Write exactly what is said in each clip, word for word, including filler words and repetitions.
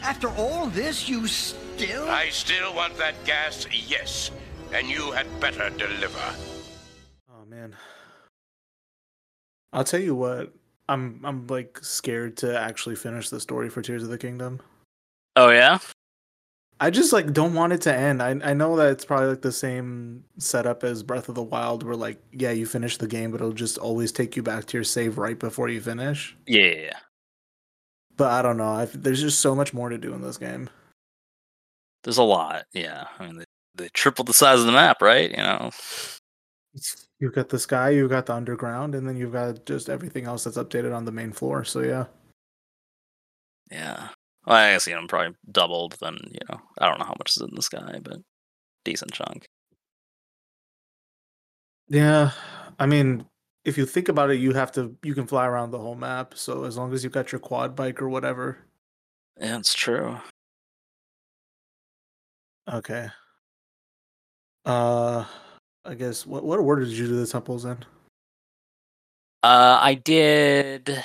After all this, you still... I still want that gas, yes. And you had better deliver. Oh, man. I'll tell you what. I'm, I'm like, scared to actually finish the story for Tears of the Kingdom. Oh, yeah? I just, like, don't want it to end. I I know that it's probably, like, the same setup as Breath of the Wild, where, like, yeah, you finish the game, but it'll just always take you back to your save right before you finish. Yeah, yeah, yeah. But I don't know. I've, there's just so much more to do in this game. There's a lot, yeah. I mean, they, they tripled the size of the map, right? You know? You've got the sky, you've got the underground, and then you've got just everything else that's updated on the main floor. So, yeah. Yeah. Well, I guess, you know, probably doubled, then, you know, I don't know how much is in the sky, but decent chunk. Yeah. I mean, if you think about it, you have to, you can fly around the whole map. So, as long as you've got your quad bike or whatever. Yeah, it's true. Okay. Uh, I guess, what, what order did you do the temples in? Uh, I did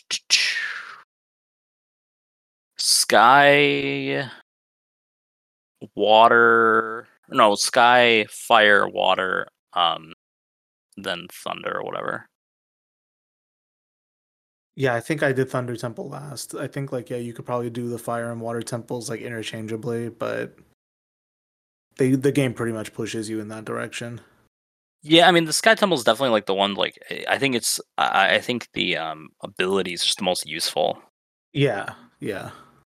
sky, water, no, sky, fire, water, um, then thunder or whatever. Yeah, I think I did Thunder Temple last. I think, like, yeah, you could probably do the fire and water temples, like, interchangeably, but they the game pretty much pushes you in that direction. Yeah, I mean, the Sky Temple is definitely like the one. Like, I think it's. I, I think the um ability is just the most useful. Yeah, yeah,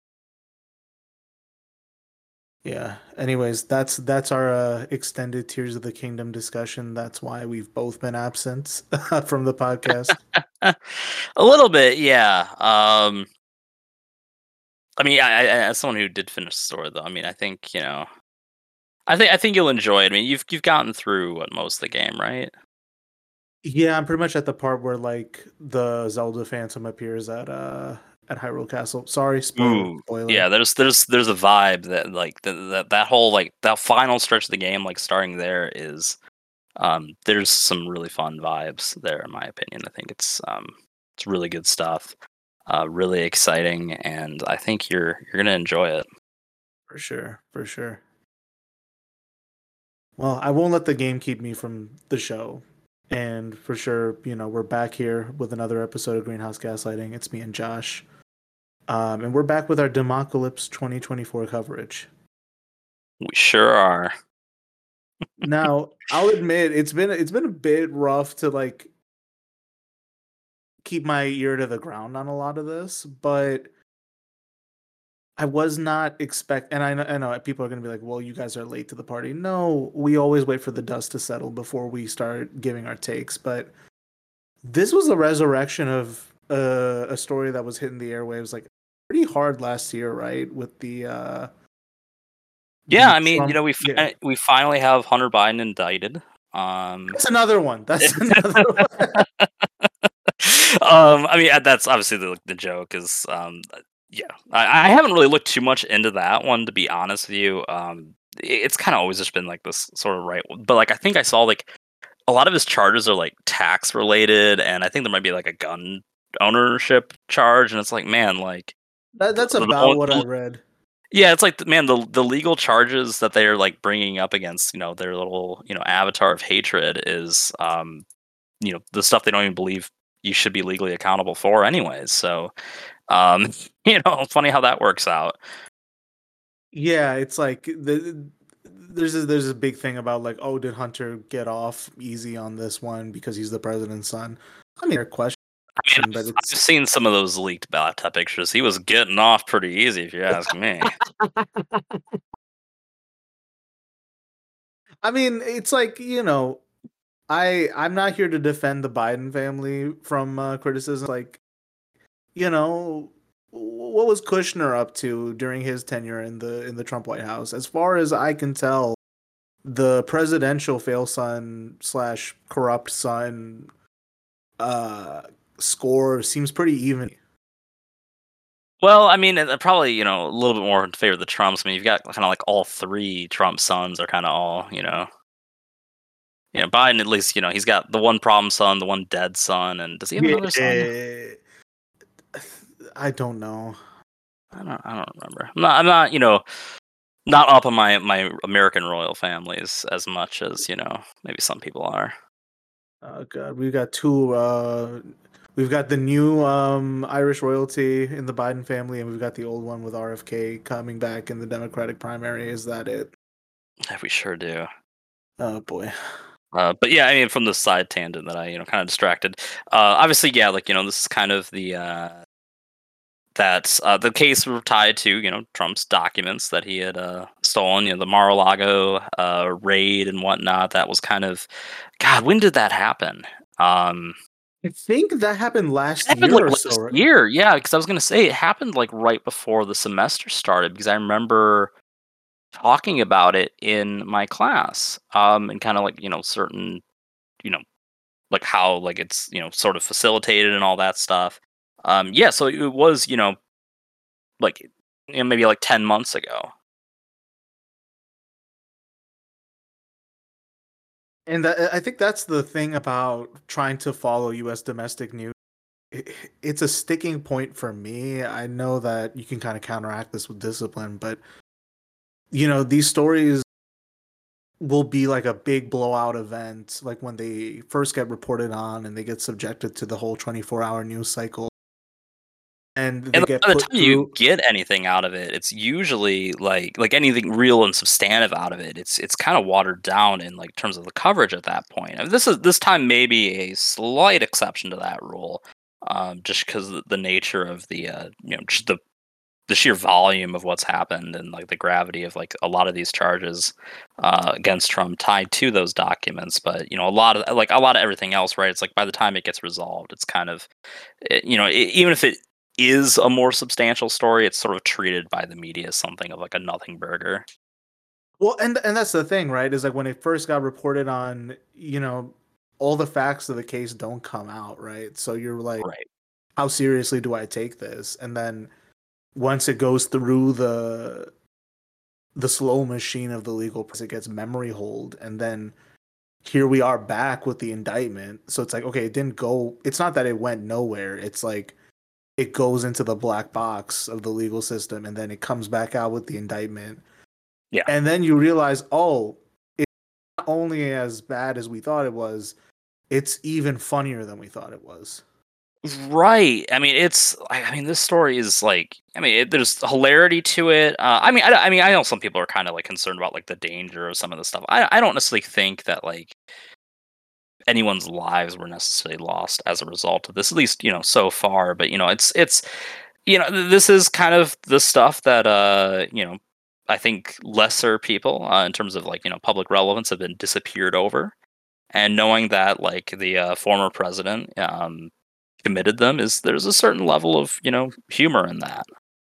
yeah. Anyways, that's that's our uh, extended Tears of the Kingdom discussion. That's why we've both been absent from the podcast. A little bit, yeah. Um, I mean, I, I, as someone who did finish the story, though, I mean, I think you know, I think I think you'll enjoy it. I mean, you've you've gotten through what, most of the game, right? Yeah, I'm pretty much at the part where, like, the Zelda Phantom appears at uh at Hyrule Castle. Sorry, spoiler. Ooh, spoiler. yeah. There's there's there's a vibe that like that that that whole like that final stretch of the game, like starting there is, um, there's some really fun vibes there, in my opinion. I think it's um it's really good stuff, uh, really exciting, and I think you're you're gonna enjoy it. For sure, for sure. Well, I won't let the game keep me from the show. And for sure, you know, we're back here with another episode of Greenhouse Gaslighting. It's me and Josh. Um, and we're back with our Democalypse twenty twenty-four coverage. We sure are. Now, I'll admit it's been it's been a bit rough to, like, keep my ear to the ground on a lot of this, but I was not expect, and I know, I know people are going to be like, "Well, you guys are late to the party." No, we always wait for the dust to settle before we start giving our takes. But this was a resurrection of uh, a story that was hitting the airwaves like pretty hard last year, right? With the uh, Yeah, the I mean, Trump- you know, we yeah. fi- we finally have Hunter Biden indicted. Um, That's another one. That's another one. um, I mean, uh, that's obviously the the joke is, um, yeah, I, I haven't really looked too much into that one, to be honest with you. Um, it- it's kind of always just been like this sort of right, but like I think I saw like a lot of his charges are like tax related, and I think there might be like a gun ownership charge, and it's like, man, like That, that's the- the about one- what I read. yeah, it's like, man, the the legal charges that they're like bringing up against, you know, their little, you know, avatar of hatred is, um, you know, the stuff they don't even believe you should be legally accountable for, anyways. So, um, you know, funny how that works out. Yeah, it's like the there's a, there's a big thing about, like, oh, did Hunter get off easy on this one because he's the president's son? I mean, a question, I mean, but I've, it's I've seen some of those leaked bathtub pictures. He was getting off pretty easy, if you ask me. I mean, it's like, you know, I I'm not here to defend the Biden family from uh, criticism. Like, you know, what was Kushner up to during his tenure in the in the Trump White House? As far as I can tell, the presidential fail son slash corrupt son uh score seems pretty even. Well, I mean, uh, probably, you know, a little bit more in favor of the Trumps. I mean, you've got kind of like all three Trump sons are kind of all, you know, you know, Biden, at least, you know, he's got the one problem son, the one dead son, and does he have another son? I don't know. I don't. I don't remember. I'm not. I'm not. You know, not up on my my American royal families as much as you know maybe some people are. Oh god, we've got two. Uh, we've got the new um, Irish royalty in the Biden family, and we've got the old one with R F K coming back in the Democratic primary. Is that it? Yeah, we sure do. Oh boy. Uh, but yeah, I mean, from the side tangent that I, you know, kind of distracted. Uh, obviously, yeah, like you know, this is kind of the uh, that uh, the case were tied to you know Trump's documents that he had uh, stolen. You know, the Mar-a-Lago uh, raid and whatnot. That was kind of, God, when did that happen? Um, I think that happened last it happened year like or last so. Right? year, yeah. Because I was gonna say it happened like right before the semester started. Because I remember talking about it in my class, um, and kind of like you know certain, you know, like how like it's you know sort of facilitated and all that stuff. Um, yeah, so it was you know like you know, maybe like ten months ago. And that, I think that's the thing about trying to follow U S domestic news. It, it's a sticking point for me. I know that you can kind of counteract this with discipline, but you know these stories will be like a big blowout event, like when they first get reported on and they get subjected to the whole twenty-four hour news cycle, and they And get by the put time you through. get anything out of it, it's usually like like anything real and substantive out of it. It's it's kind of watered down in like terms of the coverage at that point. I mean, this is this time maybe a slight exception to that rule, um, just because the, the nature of the uh, you know just the the sheer volume of what's happened and like the gravity of like a lot of these charges uh, against Trump tied to those documents. But you know, a lot of like a lot of everything else, right? It's like by the time it gets resolved, it's kind of it, you know, it, even if it is a more substantial story, it's sort of treated by the media as something of like a nothing burger. Well, and and that's the thing, right? Is like when it first got reported on, you know, all the facts of the case don't come out, right? So you're like, Right. how seriously do I take this? And then once it goes through the the slow machine of the legal process, it gets memory hold, and then here we are back with the indictment. So it's like, okay, it didn't go. It's not that it went nowhere. It's like it goes into the black box of the legal system, and then it comes back out with the indictment. Yeah. And then you realize, oh, it's not only as bad as we thought it was, it's even funnier than we thought it was. Right. I mean, it's. I I mean, this story is like. I mean, it, there's hilarity to it. Uh, I mean, I, I mean, I know some people are kind of like concerned about like the danger of some of the stuff. I, I don't necessarily think that like anyone's lives were necessarily lost as a result of this. At least you know so far. But you know, it's it's you know th- this is kind of the stuff that uh you know I think lesser people uh, in terms of like you know public relevance have been disappeared over. And knowing that like the uh, former president um, committed them is there's a certain level of you know humor in that.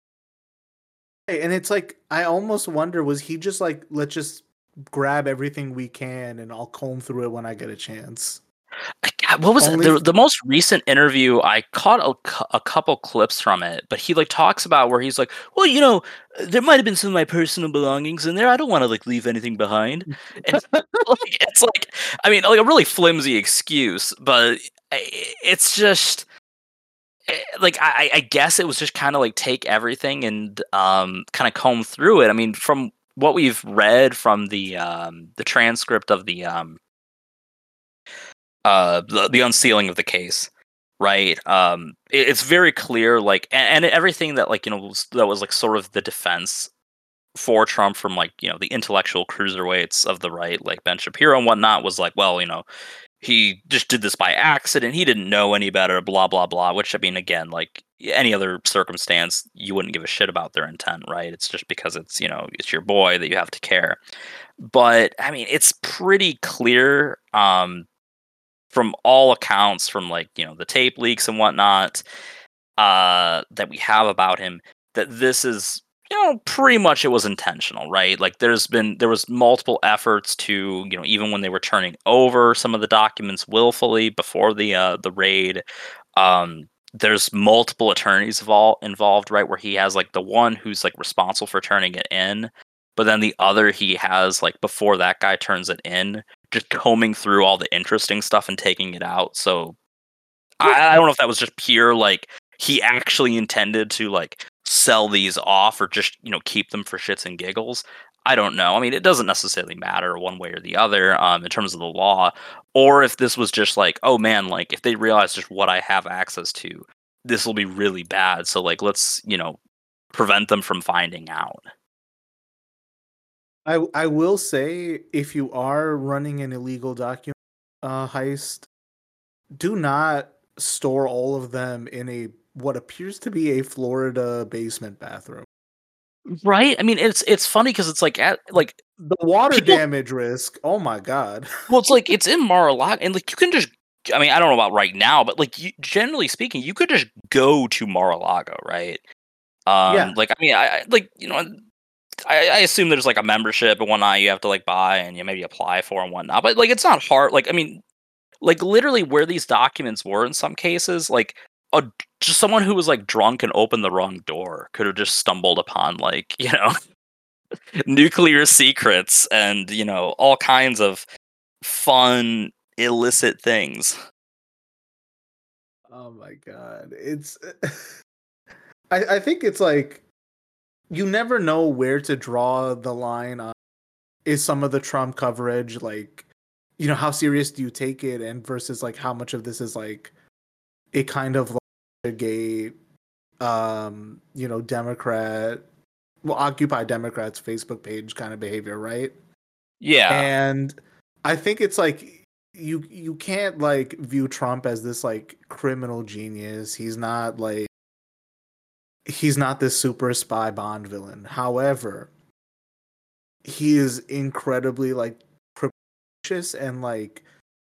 Hey, and it's like I almost wonder, was he just like, let's just grab everything we can and I'll comb through it when I get a chance. God, what was it? Only the f- the most recent interview? I caught a, cou- a couple clips from it, but he like talks about where he's like, well, you know, there might have been some of my personal belongings in there. I don't want to like leave anything behind. And it's like, it's like, I mean, like a really flimsy excuse, but i- it's just eh, like I, I guess it was just kind of like take everything and um kind of comb through it. I mean, from what we've read from the um the transcript of the um uh the, the unsealing of the case, right? um it, it's very clear like and, and everything that like you know was, that was like sort of the defense for Trump from like you know the intellectual cruiserweights of the right like Ben Shapiro and whatnot was like, well, you know he just did this by accident, he didn't know any better, blah blah blah. Which I mean, again, like any other circumstance you wouldn't give a shit about their intent, right? It's just because it's you know it's your boy that you have to care. But I mean, it's pretty clear um from all accounts, from like you know the tape leaks and whatnot, uh, that we have about him, that this is you know pretty much it was intentional, right? Like there's been there was multiple efforts to you know even when they were turning over some of the documents willfully before the uh, the raid. Um, there's multiple attorneys involved involved, right? Where he has like the one who's like responsible for turning it in, but then the other he has like before that guy turns it in, just combing through all the interesting stuff and taking it out. So I, I don't know if that was just pure like he actually intended to like sell these off or just, you know, keep them for shits and giggles. I don't know. I mean, it doesn't necessarily matter one way or the other um, in terms of the law, or if this was just like, oh man, like if they realize just what I have access to, this will be really bad. So like, let's, you know, prevent them from finding out. I I will say, if you are running an illegal document uh, heist, do not store all of them in a what appears to be a Florida basement bathroom. Right? I mean, it's it's funny because it's like at like The water people- damage risk. Oh my god. well, it's like it's in Mar-a-Lago, and like you can just. I mean, I don't know about right now, but like you, generally speaking, you could just go to Mar-a-Lago, right? Um, Yeah. Like I mean, I, I like you know, I, I assume there's like a membership and whatnot you have to like buy and you maybe apply for and whatnot. But like it's not hard. Like I mean, like literally where these documents were in some cases, like a just someone who was like drunk and opened the wrong door could have just stumbled upon like you know nuclear secrets and you know all kinds of fun illicit things. Oh my god. It's I, I think it's like you never know where to draw the line on is some of the Trump coverage like you know how serious do you take it and versus like how much of this is like a kind of like a gay um you know Democrat well Occupy Democrats Facebook page kind of behavior, right? Yeah. And I think it's like you you can't like view Trump as this like criminal genius. He's not like he's not this super spy Bond villain. However, he is incredibly like precocious and like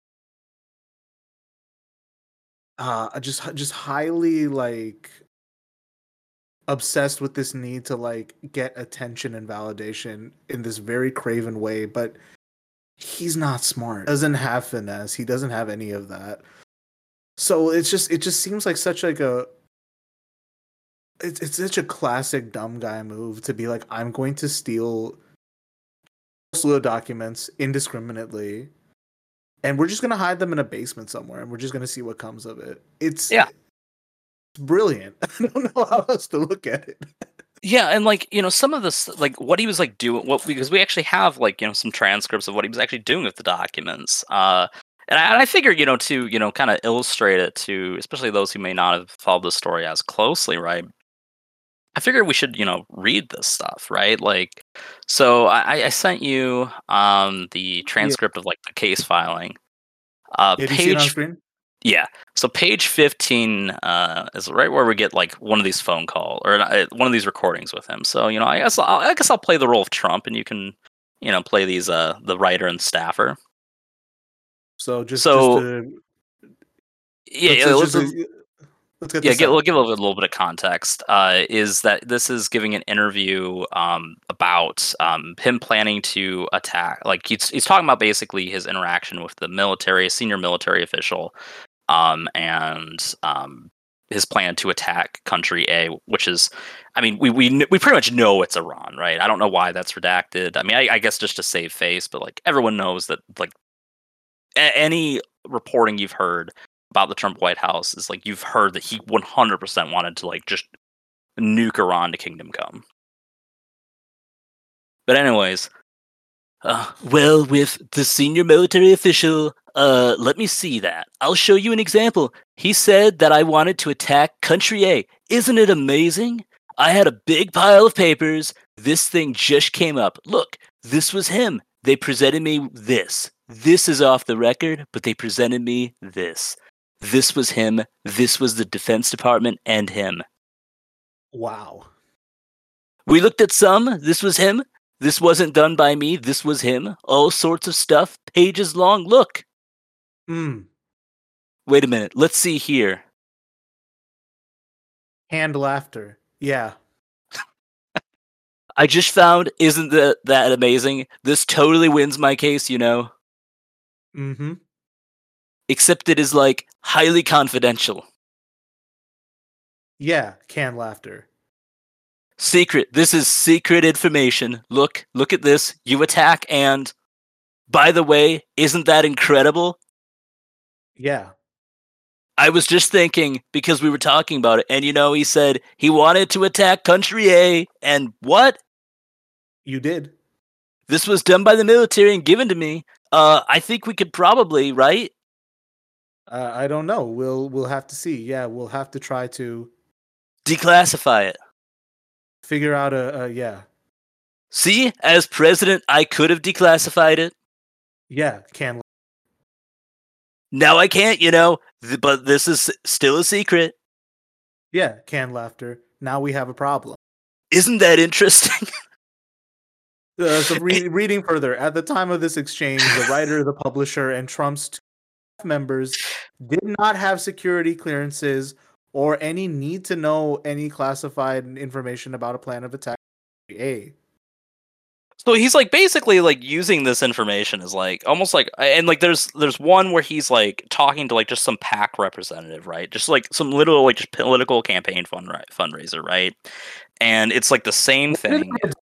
uh just just highly like obsessed with this need to like get attention and validation in this very craven way, but he's not smart. Doesn't have finesse. He doesn't have any of that. So it's just it just seems like such like a it's it's such a classic dumb guy move to be like, I'm going to steal slew of documents indiscriminately, and we're just gonna hide them in a basement somewhere, and we're just gonna see what comes of it. It's Yeah. it's brilliant. I don't know how else to look at it. Yeah, and like you know, some of this, like what he was like doing, what because we actually have like you know some transcripts of what he was actually doing with the documents. Uh, and I, and I figure you know to you know kind of illustrate it to especially those who may not have followed the story as closely, right? I figured we should you know read this stuff, right? Like, so I, I sent you um the transcript of like the case filing. Uh, Did you see it on page screen? Yeah. So page fifteen uh, is right where we get like one of these phone call or uh, one of these recordings with him. So you know, I guess I'll, I guess I'll play the role of Trump, and you can you know play these uh the writer and staffer. So just So- just to, Yeah, let's, yeah, let's, let's, just- let's get yeah. this Give, out. we'll give a little, little bit of context. Uh, is that this is giving an interview um about um him planning to attack? Like he's he's talking about basically his interaction with the military, a senior military official. Um, and um, his plan to attack country A, which is, I mean, we we kn- we pretty much know it's Iran, right? I don't know why that's redacted. I mean, I, I guess just to save face, but like everyone knows that like a- any reporting you've heard about the Trump White House is like you've heard that he one hundred percent wanted to like just nuke Iran to Kingdom Come. But anyways, uh, well, with the senior military official, uh, let me see that. I'll show you an example. He said that I wanted to attack country A. Isn't it amazing? I had a big pile of papers. This thing just came up. Look, this was him. They presented me this. This is off the record, but they presented me this. This was him. This was the Defense Department and him. Wow. We looked at some. This was him. This wasn't done by me. This was him. All sorts of stuff. Pages long. Look. Hmm. Wait a minute. Let's see here. Hand laughter. Yeah. I just found, isn't that, that amazing? This totally wins my case, you know? Mm-hmm. Except it is, like, highly confidential. Yeah. Canned laughter. Secret. This is secret information. Look. Look at this. You attack and... By the way, isn't that incredible? Yeah. I was just thinking because we were talking about it, and you know, he said he wanted to attack country A, and what? You did. This was done by the military and given to me. Uh, I think we could probably, right? Uh, I don't know. We'll we'll have to see. Yeah, we'll have to try to Declassify it. figure out a, a yeah. See, as president, I could have declassified it. Yeah, can Now I can't, you know, th- but this is still a secret. yeah, canned laughter. Now we have a problem. Isn't that interesting? Uh, so re- reading further, at the time of this exchange, the writer, the publisher, and Trump's two staff members did not have security clearances or any need to know any classified information about a plan of attack. A. So he's like basically like using this information as like almost like and like there's there's one where he's like talking to like just some PAC representative, right? Just like some little like just political campaign fund fundraiser, right? And it's like the same thing.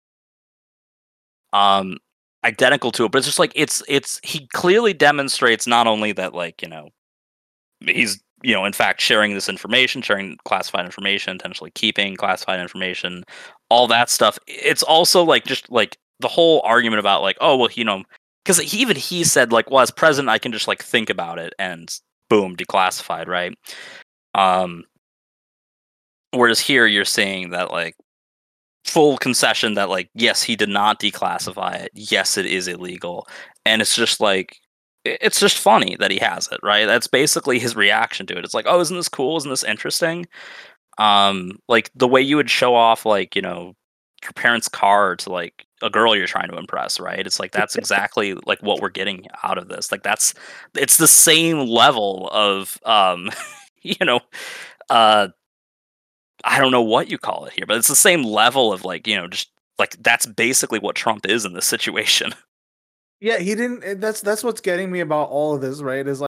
Um identical to it, but it's just like it's it's he clearly demonstrates not only that like, you know, he's you know in fact sharing this information, sharing classified information, intentionally keeping classified information, all that stuff. It's also like just like the whole argument about like, oh well, you know, because he, even he said like, well, as president, I can just like think about it and boom, declassified, right? Um, whereas here you're saying that like full concession that like yes, he did not declassify it. Yes, it is illegal, and it's just like it's just funny that he has it, right? That's basically his reaction to it. It's like, oh, isn't this cool? Isn't this interesting? Um, like the way you would show off, like, you know, your parents' car to like a girl you're trying to impress, right? It's like that's exactly like what we're getting out of this. Like that's it's the same level of um, you know, uh, I don't know what you call it here, but it's the same level of like, you know, just like that's basically what Trump is in this situation. Yeah, he didn't. That's that's what's getting me about all of this, right? Is like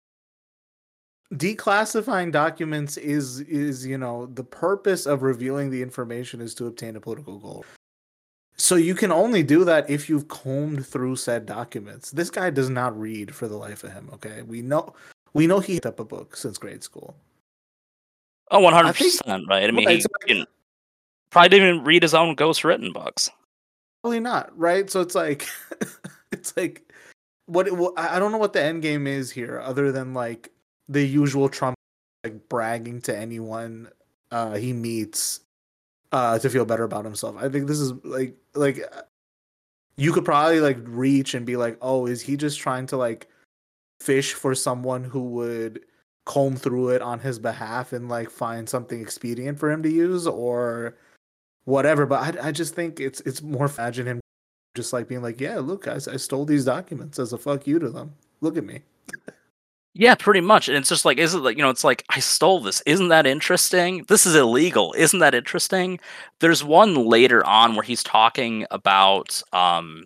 declassifying documents is is you know the purpose of revealing the information is to obtain a political goal. So you can only do that if you've combed through said documents. This guy does not read for the life of him. Okay, we know we know he picked up a book since grade school. Oh, one hundred percent, right? I mean, right, he so didn't, probably didn't even read his own ghost-written books. Probably not, right? So it's like, it's like, what, what? I don't know what the end game is here, other than like the usual Trump like bragging to anyone uh, he meets uh, to feel better about himself. I think this is like, like you could probably like reach and be like, oh, is he just trying to like fish for someone who would comb through it on his behalf and like find something expedient for him to use or whatever? But I, I just think it's it's more imagine him just like being like, yeah, look, guys, I stole these documents as a fuck you to them. Look at me. Yeah, pretty much. And it's just like, is it like, you know, it's like, I stole this. Isn't that interesting? This is illegal. Isn't that interesting? There's one later on where he's talking about, um,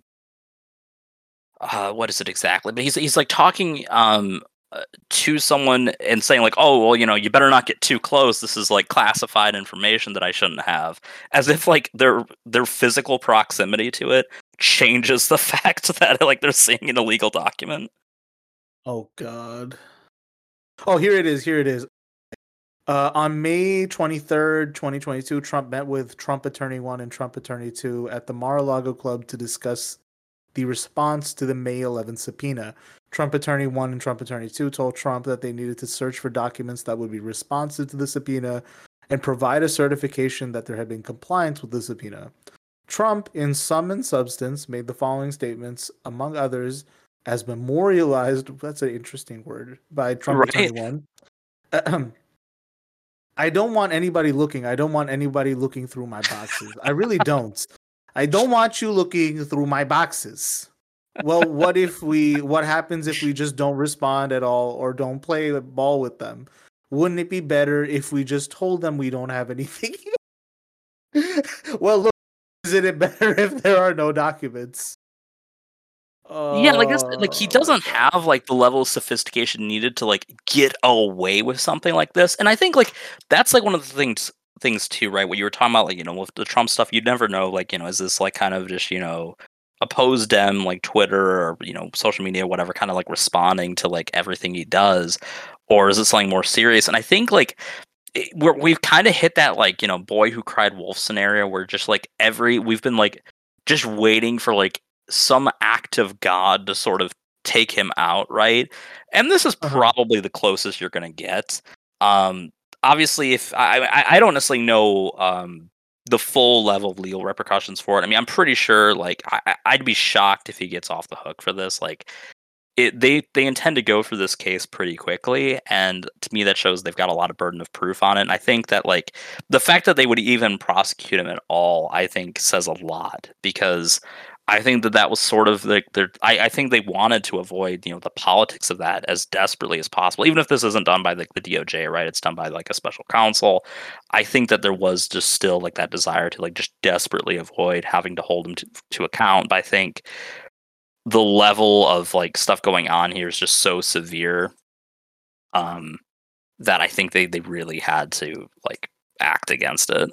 uh, what is it exactly? But he's, he's like talking, um, uh, to someone and saying like, oh, well, you know, you better not get too close. This is like classified information that I shouldn't have. As if like their, their physical proximity to it changes the fact that like they're seeing an illegal document. Oh, God. Oh, here it is. Here it is. Uh, on May twenty-third, twenty twenty-two, Trump met with Trump Attorney one and Trump Attorney two at the Mar-a-Lago Club to discuss the response to the May eleventh subpoena. Trump Attorney one and Trump Attorney two told Trump that they needed to search for documents that would be responsive to the subpoena and provide a certification that there had been compliance with the subpoena. Trump, in sum and substance, made the following statements, among others, as memorialized, that's an interesting word, by Trump Right. Attorney one. I don't want anybody looking. I don't want anybody looking through my boxes. I really don't. I don't want you looking through my boxes. Well, what if we, what happens if we just don't respond at all or don't play ball with them? Wouldn't it be better if we just told them we don't have anything? Well, look, isn't it better if there are no documents? Yeah, like this, like he doesn't have like the level of sophistication needed to like get away with something like this. And I think like that's like one of the things things too, right? What you were talking about, like, you know, with the Trump stuff, you'd never know, like, you know, is this like kind of just, you know, opposed dem like Twitter or, you know, social media, whatever, kind of like responding to like everything he does, or is it something more serious? And I think like it, we're, we've kind of hit that like you know boy who cried wolf scenario where just like every we've been like just waiting for like some act of God to sort of take him out, right? And this is Uh-huh. probably the closest you're gonna get. Um, obviously, if I I, I don't necessarily know um the full level of legal repercussions for it. I mean, I'm pretty sure like I, I- I'd be shocked if he gets off the hook for this. Like it they they intend to go through this case pretty quickly, and to me that shows they've got a lot of burden of proof on it. And I think that like the fact that they would even prosecute him at all, I think says a lot, because I think that that was sort of like their I, I think they wanted to avoid you know the politics of that as desperately as possible, even if this isn't done by like the D O J, right? It's done by like a special counsel. I think that there was just still like that desire to like just desperately avoid having to hold him to, to account. But I think the level of like stuff going on here is just so severe um that I think they they really had to like act against it.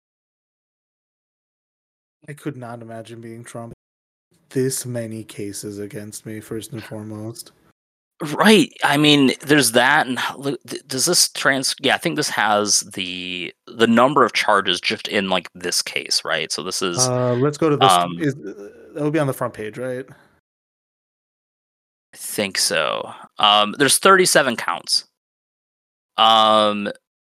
I could not imagine being Trump. This many cases against me, first and foremost. Right. I mean, there's that, and look, th- does this trans? Yeah, I think this has the the number of charges just in like this case, right? So this is Uh, let's go to this. um Is uh, that would be on the front page, right? I think so. Um, there's thirty-seven counts. Um,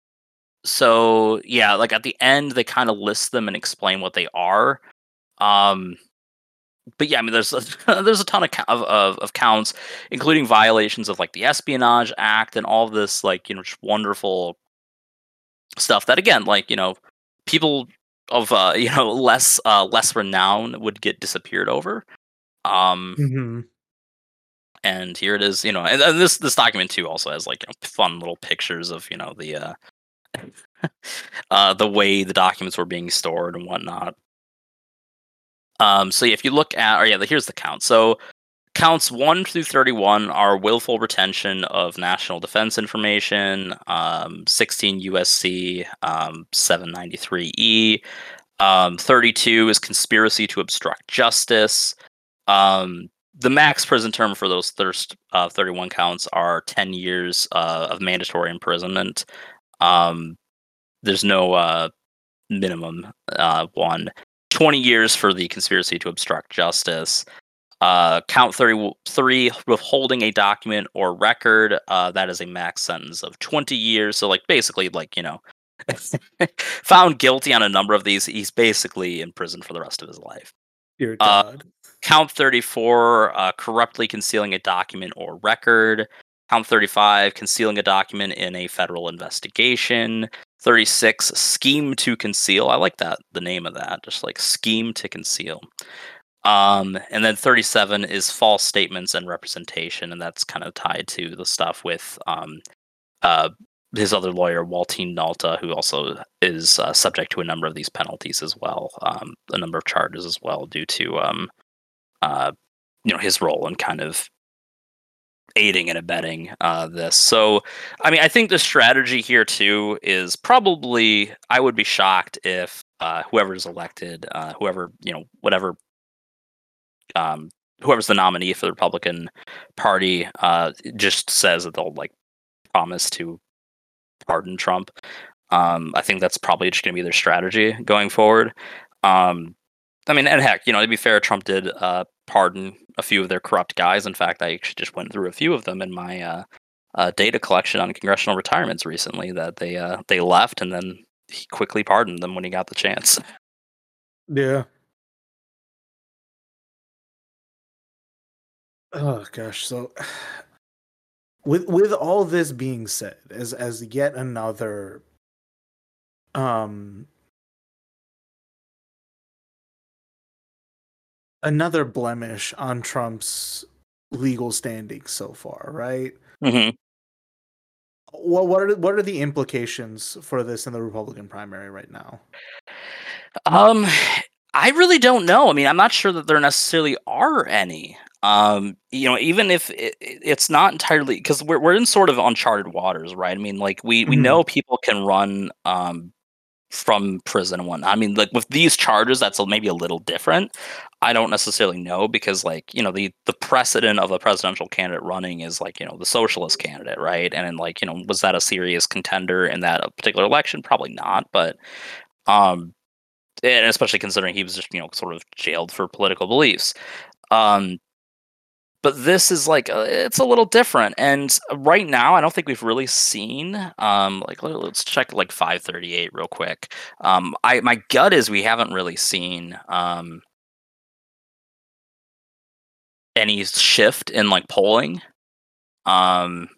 so yeah, like at the end they kind of list them and explain what they are. Um, but yeah, I mean, there's a, there's a ton of, of of of counts, including violations of like the Espionage Act and all of this, like you know, just wonderful stuff that again, like you know, people of uh, you know less uh, less renown would get disappeared over. Um, Mm-hmm. and here it is, you know, and, and this this document too also has like you know, fun little pictures of you know the uh, uh, the way the documents were being stored and whatnot. Um, so yeah, if you look at, or yeah, here's the count. So counts one through thirty-one are willful retention of national defense information, um, sixteen U S C um, seven ninety-three E. Um, thirty-two is conspiracy to obstruct justice. Um, the max prison term for those first uh, thirty-one counts are ten years uh, of mandatory imprisonment. Um, there's no uh, minimum uh, one. twenty years for the conspiracy to obstruct justice. Uh, count thirty-three, withholding a document or record. Uh, that is a max sentence of twenty years. So, like, basically, like, you know, found guilty on a number of these, he's basically in prison for the rest of his life. Dear Uh, God. count thirty-four, uh, corruptly concealing a document or record. Count thirty-five, concealing a document in a federal investigation. thirty-six, scheme to conceal. I like that, the name of that, just like scheme to conceal. Um, and then thirty-seven is false statements and representation, and that's kind of tied to the stuff with um, uh, his other lawyer, Waltine Nalta, who also is uh, subject to a number of these penalties as well, um, a number of charges as well, due to um, uh, you know his role in kind of aiding and abetting uh, this. So, I mean, I think the strategy here too is probably I would be shocked if uh, whoever's elected, uh, whoever you know, whatever. Um, whoever's the nominee for the Republican Party uh, just says that they'll like promise to pardon Trump. Um, I think that's probably just going to be their strategy going forward. Um, I mean, and heck, you know, to be fair, Trump did uh, pardon a few of their corrupt guys. In fact, I actually just went through a few of them in my uh, uh, data collection on congressional retirements recently that they uh, they left, and then he quickly pardoned them when he got the chance. Yeah. Oh gosh. So with with all this being said, as as yet another um another blemish on Trump's legal standing so far, right? hmm What what are what are the implications for this in the Republican primary right now? Um, I really don't know. I mean, I'm not sure that there necessarily are any. Um, you know, even if it, it- it's not entirely because we're we're in sort of uncharted waters, right? I mean, like we we Mhm. know people can run um from prison and whatnot. I mean, like with these charges, that's maybe a little different. I don't necessarily know because, like, you know, the the precedent of a presidential candidate running is like, you know, the socialist candidate, right? And then, like, you know, was that a serious contender in that particular election? Probably not, but um, and especially considering he was just, you know, sort of jailed for political beliefs. Um, but this is like uh, it's a little different, and right now I don't think we've really seen um like let- let's check like five thirty-eight real quick. Um, I my gut is we haven't really seen um any shift in like polling. Um,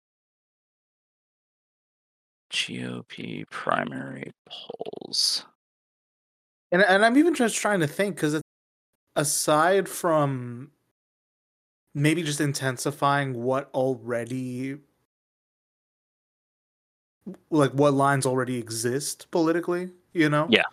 G O P primary polls. And and I'm even just trying to think because aside from maybe just intensifying what already like what lines already exist politically, you know? Yeah.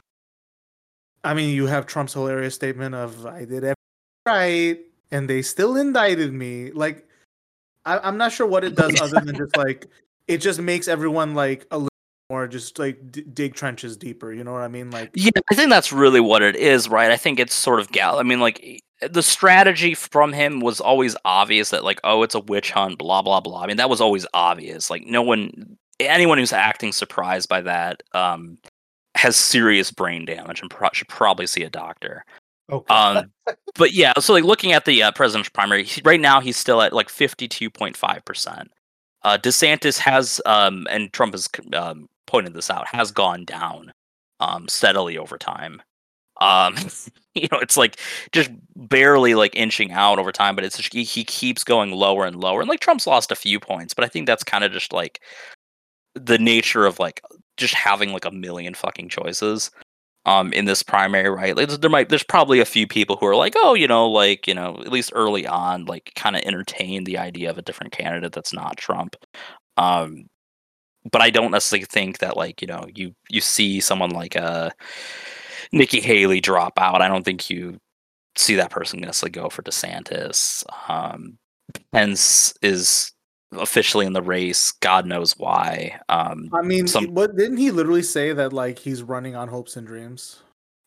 I mean, you have Trump's hilarious statement of "I did everything right, and they still indicted me." Like, I, I'm not sure what it does other than just like it just makes everyone like a little more just like d- dig trenches deeper. You know what I mean? Like, Yeah, I think that's really what it is, right? I think it's sort of gal. I mean, like e- the strategy from him was always obvious that, like, oh, it's a witch hunt, blah blah blah. I mean, that was always obvious. Like, no one, anyone who's acting surprised by that, um, has serious brain damage and pro- should probably see a doctor. okay, Um, but yeah, so like looking at the uh, presidential primary, he, right now he's still at like fifty-two point five percent. Uh, DeSantis has, um, and Trump has um, pointed this out, has gone down um, steadily over time. Um, you know, it's like just barely like inching out over time, but it's just, he, he keeps going lower and lower. And like Trump's lost a few points, but I think that's kind of just like the nature of like just having like a million fucking choices um in this primary, right? Like there might there's probably a few people who are like, oh, you know, like, you know, at least early on, like kind of entertain the idea of a different candidate that's not Trump. Um but I don't necessarily think that, like, you know, you you see someone like uh Nikki Haley drop out. I don't think you see that person necessarily go for DeSantis. Um Pence is officially in the race, God knows why. Um I mean, some what didn't he literally say that like he's running on hopes and dreams?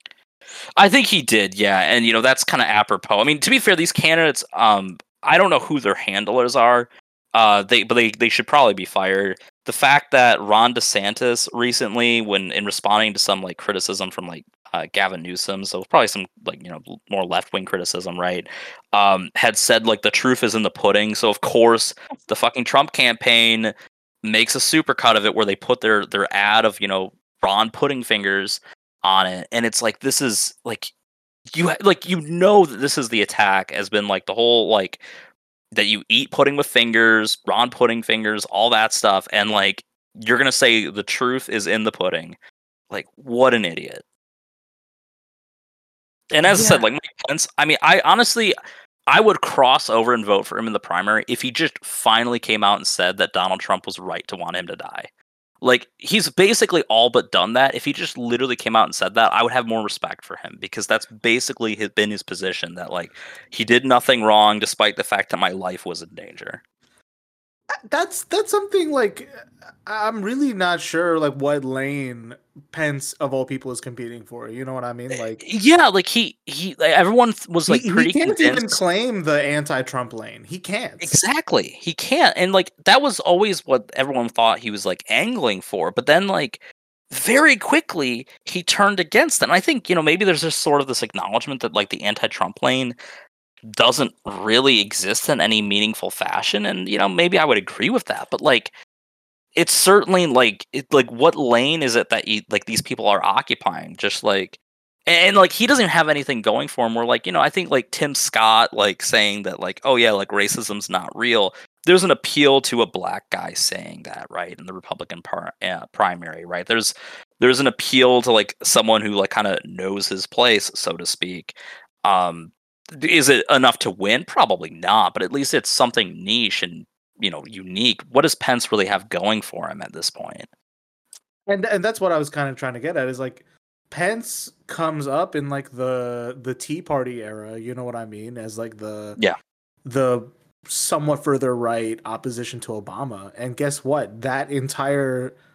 I think he did, yeah, and you know that's kind of apropos. I mean, to be fair, these candidates, um, I don't know who their handlers are. Uh, they but they they should probably be fired. The fact that Ron DeSantis recently, when in responding to some like criticism from like uh, Gavin Newsom, so probably some like, you know, more left wing criticism, right? Um, had said like the truth is in the pudding. So of course the fucking Trump campaign makes a supercut of it where they put their their ad of, you know, Ron pudding fingers on it, and it's like this is like you ha- like you know that this is the attack has been like the whole like that you eat pudding with fingers, Ron pudding fingers, all that stuff, and like you're gonna say the truth is in the pudding. Like, what an idiot. And as I said, Yeah, like Mike Pence, I mean, I honestly I would cross over and vote for him in the primary if he just finally came out and said that Donald Trump was right to want him to die. Like, he's basically all but done that. If he just literally came out and said that, I would have more respect for him because that's basically his, been his position that, like, he did nothing wrong despite the fact that my life was in danger. that's that's something like I'm really not sure like what lane Pence of all people is competing for. You know what I mean? Like Yeah, like, he, he, like, everyone th- was, he like, he pretty can't even convinced. claim the anti-Trump lane. He can't. Exactly. He can't. And like that was always what everyone thought he was like angling for. But then like very quickly he turned against them. And I think, you know, maybe there's just sort of this acknowledgement that like the anti-Trump lane doesn't really exist in any meaningful fashion. And, you know, maybe I would agree with that. But like it's certainly like it like what lane is it that you, like these people are occupying? Just like and like he doesn't even have anything going for him. Where like, you know, I think like Tim Scott like saying that like, oh yeah, like racism's not real. There's an appeal to a black guy saying that, right, in the Republican par- uh, primary, right? There's there's an appeal to like someone who like kind of knows his place, so to speak. Um, is it enough to win? Probably not, but at least it's something niche and, you know, unique. What does Pence really have going for him at this point? And and that's what I was kind of trying to get at is like Pence comes up in like the the Tea Party era, you know what I mean, as like the Yeah. the somewhat further right opposition to Obama. And guess what? That entire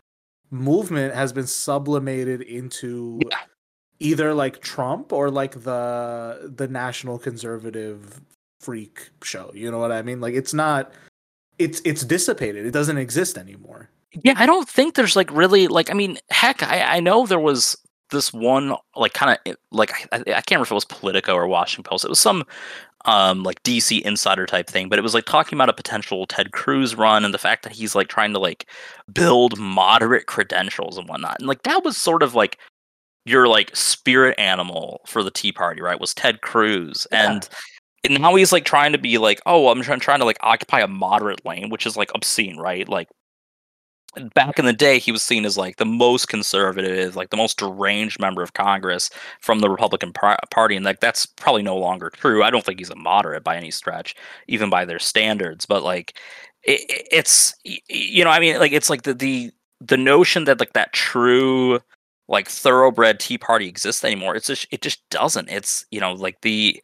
movement has been sublimated into Yeah. either like Trump or like the the national conservative freak show. You know what I mean? Like it's not it's it's dissipated. It doesn't exist anymore. Yeah, I don't think there's like really like I mean, heck, I, I know there was this one like kind of like I, I can't remember if it was Politico or Washington Post. It was some um like D C insider type thing, but it was like talking about a potential Ted Cruz run and the fact that he's like trying to like build moderate credentials and whatnot. And like that was sort of like your like spirit animal for the Tea Party, right? Was Ted Cruz. Yeah. And and now he's like trying to be like, oh, I'm trying trying to like occupy a moderate lane, which is like obscene, right? Like back in the day, he was seen as like the most conservative, like the most deranged member of Congress from the Republican par- Party, and like that's probably no longer true. I don't think he's a moderate by any stretch, even by their standards. But like, it, it's you know, I mean, like it's like the the the notion that like that true like thoroughbred Tea Party exists anymore. It's just it just doesn't. It's you know like the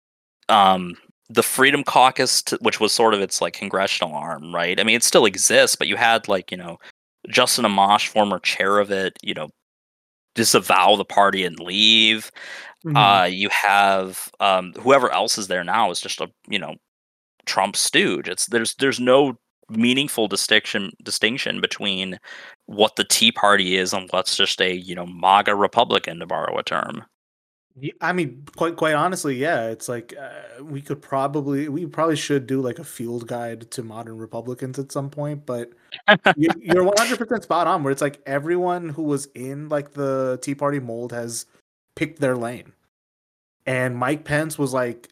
um the Freedom Caucus, to, which was sort of its like congressional arm, right? I mean, it still exists, but you had like you know Justin Amash, former chair of it, you know, disavow the party and leave. Mhm. Uh, you have um, whoever else is there now is just a you know Trump stooge. It's there's there's no meaningful distinction distinction between what the Tea Party is and what's just a you know MAGA Republican, to borrow a term. Yeah, I mean, quite quite honestly, yeah. It's like uh, we could probably we probably should do like a field guide to modern Republicans at some point, but you, you're one hundred percent spot on. Where it's like everyone who was in like the Tea Party mold has picked their lane, and Mike Pence was like,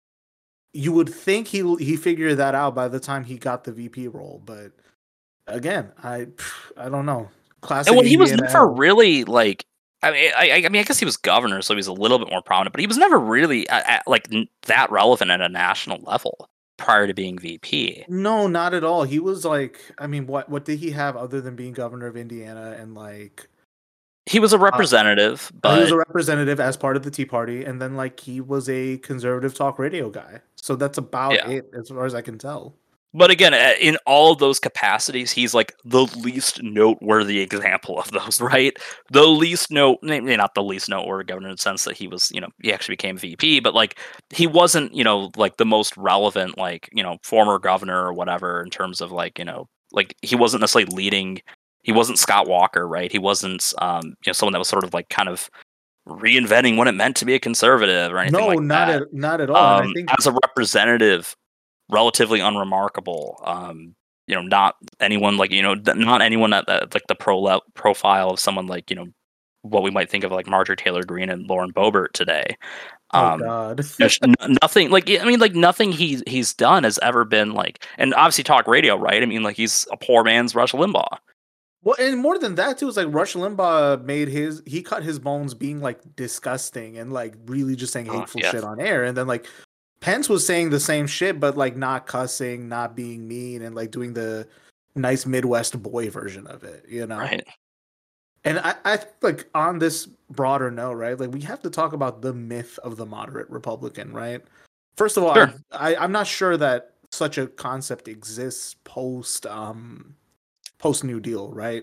you would think he he figured that out by the time he got the V P role, but again, I I don't know. Classic. And when he was Indiana never L. really like, I mean, I, I mean, I guess he was governor, so he was a little bit more prominent, but he was never really uh, uh, like n- that relevant at a national level prior to being V P. No, not at all. He was like, I mean, what what did he have other than being governor of Indiana and like He was a representative, uh, he was but a representative as part of the Tea Party, and then like he was a conservative talk radio guy. So that's about yeah. it as far as I can tell. But again, uh, in all of those capacities, he's like the least noteworthy example of those, right? The least note, maybe not the least noteworthy governor in the sense that he was, you know, he actually became V P, but like he wasn't, you know, like the most relevant, like, you know, former governor or whatever in terms of like, you know, like he wasn't necessarily leading, he wasn't Scott Walker, right? He wasn't, um, you know, someone that was sort of like kind of reinventing what it meant to be a conservative or anything No, like not that. at not at all. And I Um, think as a representative, relatively unremarkable. Um, you know, not anyone like you know, th- not anyone at the, like the pro le- profile of someone like you know what we might think of like Marjorie Taylor Greene and Lauren Boebert today. oh Um, god. there's n- nothing like I mean, like nothing he he's done has ever been like, and obviously talk radio, right? I mean, like he's a poor man's Rush Limbaugh. Well, and more than that too, it's like Rush Limbaugh made his he cut his bones being like disgusting and like really just saying Oh, hateful yeah. shit on air, and then like Pence was saying the same shit, but like not cussing, not being mean, and like doing the nice Midwest boy version of it, you know? Right. And I, I think like on this broader note, right? Like we have to talk about the myth of the moderate Republican, right? First of all, Sure. I, I I'm not sure that such a concept exists post um post New Deal, right?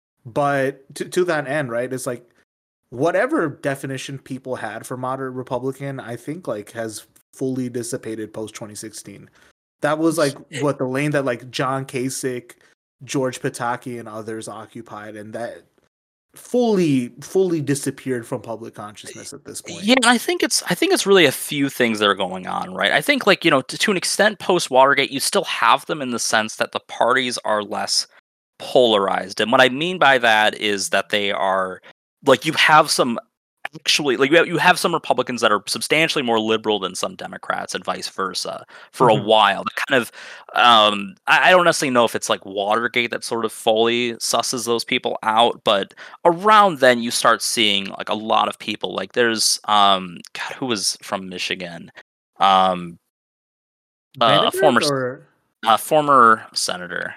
But to to that end, right, it's like whatever definition people had for moderate Republican, I think like has fully dissipated post twenty sixteen. That was like what the lane that like John Kasich, George Pataki, and others occupied, and that fully fully disappeared from public consciousness at this point. Yeah, and I think it's I think it's really a few things that are going on, right? I think like, you know, to, to an extent post Watergate, you still have them in the sense that the parties are less polarized. And what I mean by that is that they are like you have some actually like you have, you have some Republicans that are substantially more liberal than some Democrats and vice versa for Mhm. a while. That kind of um I, I don't necessarily know if it's like Watergate that sort of fully susses those people out, but around then you start seeing like a lot of people like there's um God, who was from Michigan? Um uh, a former Vandenberg or a former senator.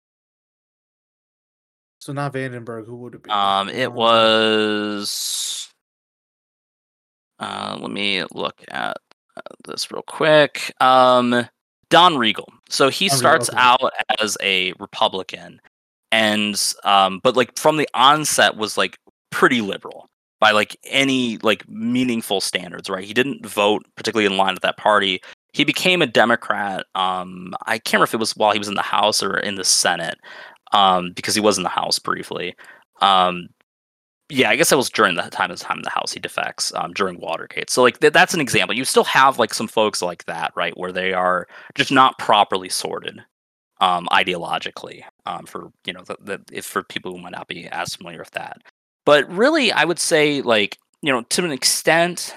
so not Vandenberg, who would it be? Um it Um, was uh let me look at uh, this real quick. Um Don Regal. So he Don Regal, starts okay. out as a Republican and um, but like from the onset was like pretty liberal by like any like meaningful standards, right? He didn't vote particularly in line with that party. He became a Democrat. Um, I can't remember if it was while he was in the House or in the Senate, um, because he was in the House briefly. Um, yeah, I guess that was during the time of time in the House. He defects um, during Watergate. So like th- that's an example. You still have like some folks like that, right, where they are just not properly sorted um, ideologically. Um, for you know, the, the, if for people who might not be as familiar with that. But really, I would say like you know to an extent,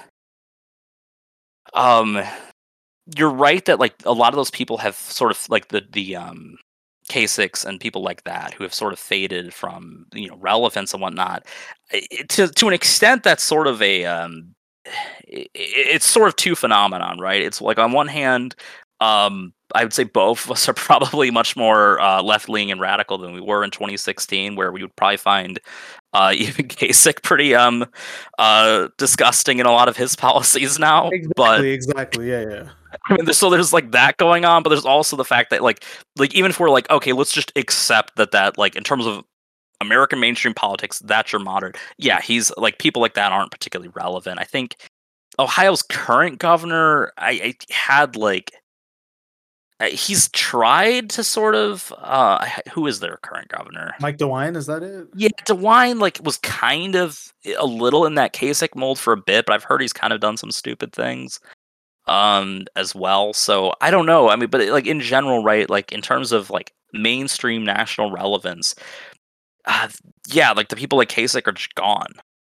um, you're right that like a lot of those people have sort of like the the um Kasich and people like that who have sort of faded from you know relevance and whatnot. I- To to an extent, that's sort of a um, i- i- it's sort of two phenomenon, right? It's like on one hand, um, I would say both of us are probably much more uh, left leaning and radical than we were in twenty sixteen, where we would probably find uh, even Kasich pretty um uh disgusting in a lot of his policies now. But Exactly, exactly. Yeah, yeah. I mean, there's, so there's like that going on, but there's also the fact that like like even if we're like okay, let's just accept that that like in terms of American mainstream politics, that's your modern. Yeah, he's like people like that aren't particularly relevant. I think Ohio's current governor, I, I had like uh, he's tried to sort of uh who is their current governor? Mike DeWine, is that it? Yeah, DeWine like was kind of a little in that Kasich mold for a bit, but I've heard he's kind of done some stupid things um as well. So I don't know. I mean, but like in general, right? Like in terms of like mainstream national relevance, uh, yeah, like the people like Kasich are just gone.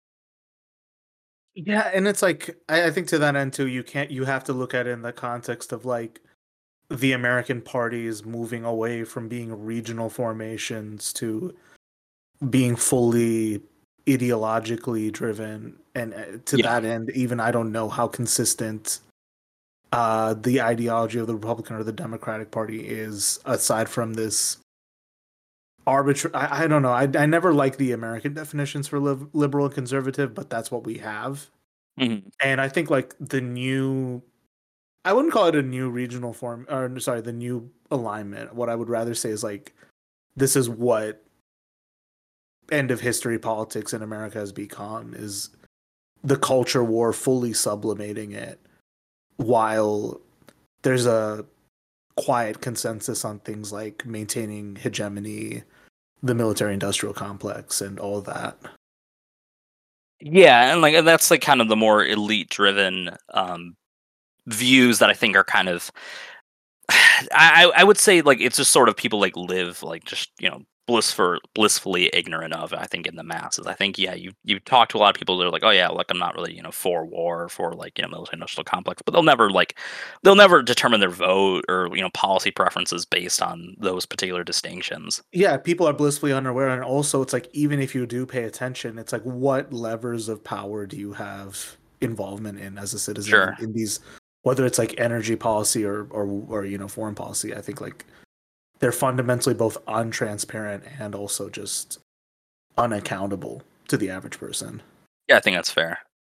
Yeah, and it's like I, I think to that end too, you can't you have to look at it in the context of like the American parties moving away from being regional formations to being fully ideologically driven, and uh, to Yeah. that end, even I don't know how consistent uh, the ideology of the Republican or the Democratic Party is, aside from this arbitrary. I, I don't know. I, I never like the American definitions for liv- liberal and conservative, but that's what we have. Mhm. And I think like the new, I wouldn't call it a new regional form, or sorry, the new alignment. What I would rather say is like, this is what end of history politics in America has become, is the culture war fully sublimating it, while there's a quiet consensus on things like maintaining hegemony, the military industrial complex, and all of that. Yeah, and like and that's like kind of the more elite driven um views that I think are kind of I I would say like it's just sort of people like live like just you know blissful blissfully ignorant of I think in the masses. I think yeah you you talk to a lot of people that are like oh yeah like I'm not really you know for war or for like you know military industrial complex, but they'll never like they'll never determine their vote or you know policy preferences based on those particular distinctions. Yeah, people are blissfully unaware, and also it's like even if you do pay attention, it's like what levers of power do you have involvement in as a citizen Sure. in, in these, whether it's like energy policy or or or you know foreign policy. I think like they're fundamentally both untransparent and also just unaccountable to the average person. Yeah, I think that's fair.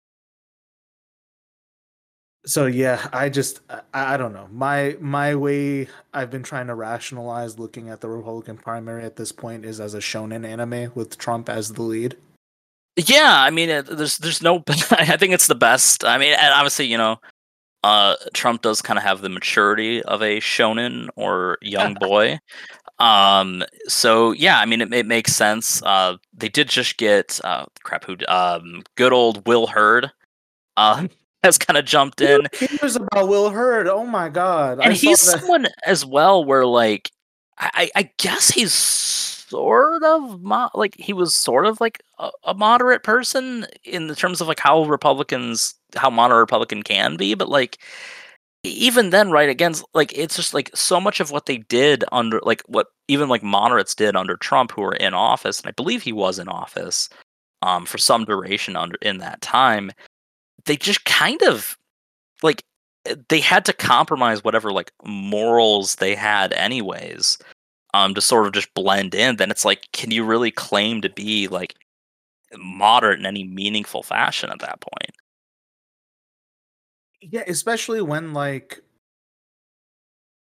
So yeah, I just I, I don't know. My my way I've been trying to rationalize looking at the Republican primary at this point is as a shonen anime with Trump as the lead. Yeah, I mean, it, there's there's no. I think it's the best. I mean, and obviously, you know, uh, Trump does kind of have the maturity of a shonen or young boy. Um, so yeah, I mean, it, it makes sense. Uh, they did just get uh, crap. Who? Um, good old Will Hurd. Uh, has kind of jumped Who in, cares about Will Hurd? Oh my god. and I saw he's that. someone as well where like I, I guess he's sort of mo- like he was sort of like a, a moderate person in the terms of like how Republicans how moderate Republican can be, but like e- even then, right against like it's just like so much of what they did under like what even like moderates did under Trump who were in office, and I believe he was in office um for some duration under in that time, they just kind of like eh, they had to compromise whatever like morals they had anyways um to sort of just blend in. Then it's like can you really claim to be like moderate in any meaningful fashion at that point? Yeah, especially when like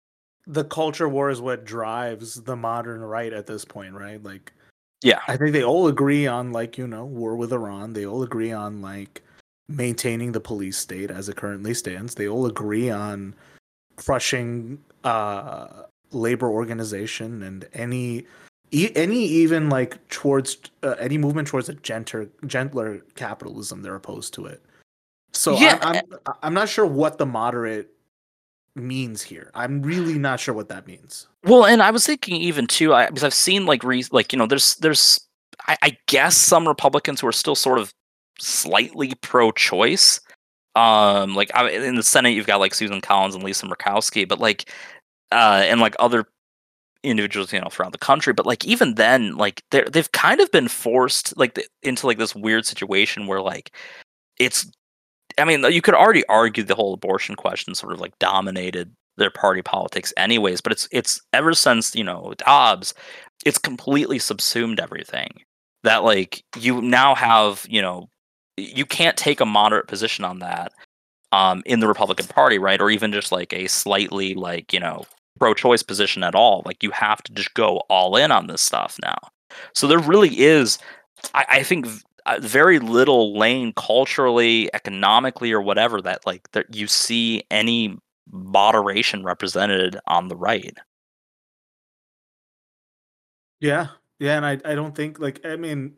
the culture war is what drives the modern right at this point, right? Like, Yeah. I think they all agree on, like, you know, war with Iran. They all agree on, like, maintaining the police state as it currently stands. They all agree on crushing uh, labor organization and any e- any even like towards uh, any movement towards a gentler gentler capitalism. They're opposed to it. So Yeah. I'm I'm I'm not sure what the moderate means here. I'm really not sure what that means. Well, and I was thinking even too, I, because I've seen like re- like you know, there's there's I, I guess some Republicans who are still sort of slightly pro-choice. Um, like I, in the Senate, you've got like Susan Collins and Lisa Murkowski, but like, uh, and like other individuals, you know, throughout the country. But like even then, like they they've kind of been forced like the, into like this weird situation where like it's. I mean, you could already argue the whole abortion question sort of like dominated their party politics anyways, but it's it's ever since, you know, Dobbs, it's completely subsumed everything. That like you now have, you know, you can't take a moderate position on that um in the Republican Party, right? Or even just like a slightly like, you know, pro-choice position at all. Like you have to just go all in on this stuff now. So there really is I, I think v- uh, very little lane culturally, economically, or whatever that like that you see any moderation represented on the right. Yeah, yeah, and I I don't think like I mean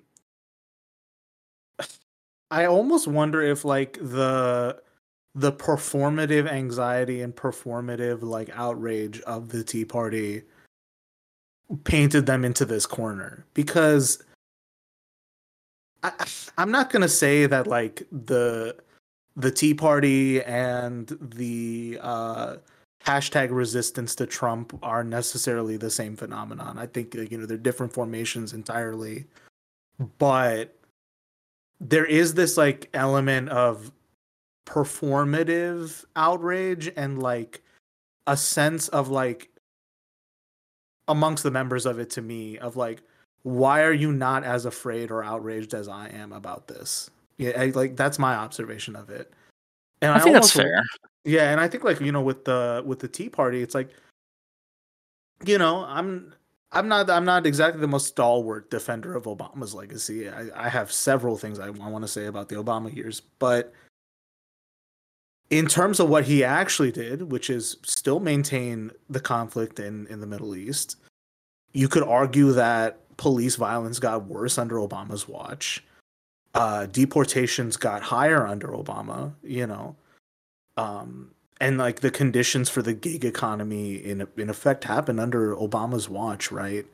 I almost wonder if like the the performative anxiety and performative like outrage of the Tea Party painted them into this corner because I, I'm not gonna say that like the the Tea Party and the uh, hashtag resistance to Trump are necessarily the same phenomenon. I think like, you know they're different formations entirely, but there is this like element of performative outrage and like a sense of like amongst the members of it to me of like why are you not as afraid or outraged as I am about this? Yeah, I, like that's my observation of it. And I I think that's almost fair. yeah, and I think like you know with the with the Tea Party, it's like you know I'm I'm not I'm not exactly the most stalwart defender of Obama's legacy. I, I have several things I, I want to say about the Obama years, but in terms of what he actually did, which is still maintain the conflict in in the Middle East, you could argue that police violence got worse under Obama's watch. Uh, deportations got higher under Obama. You know, um, and like the conditions for the gig economy in in effect happened under Obama's watch, right?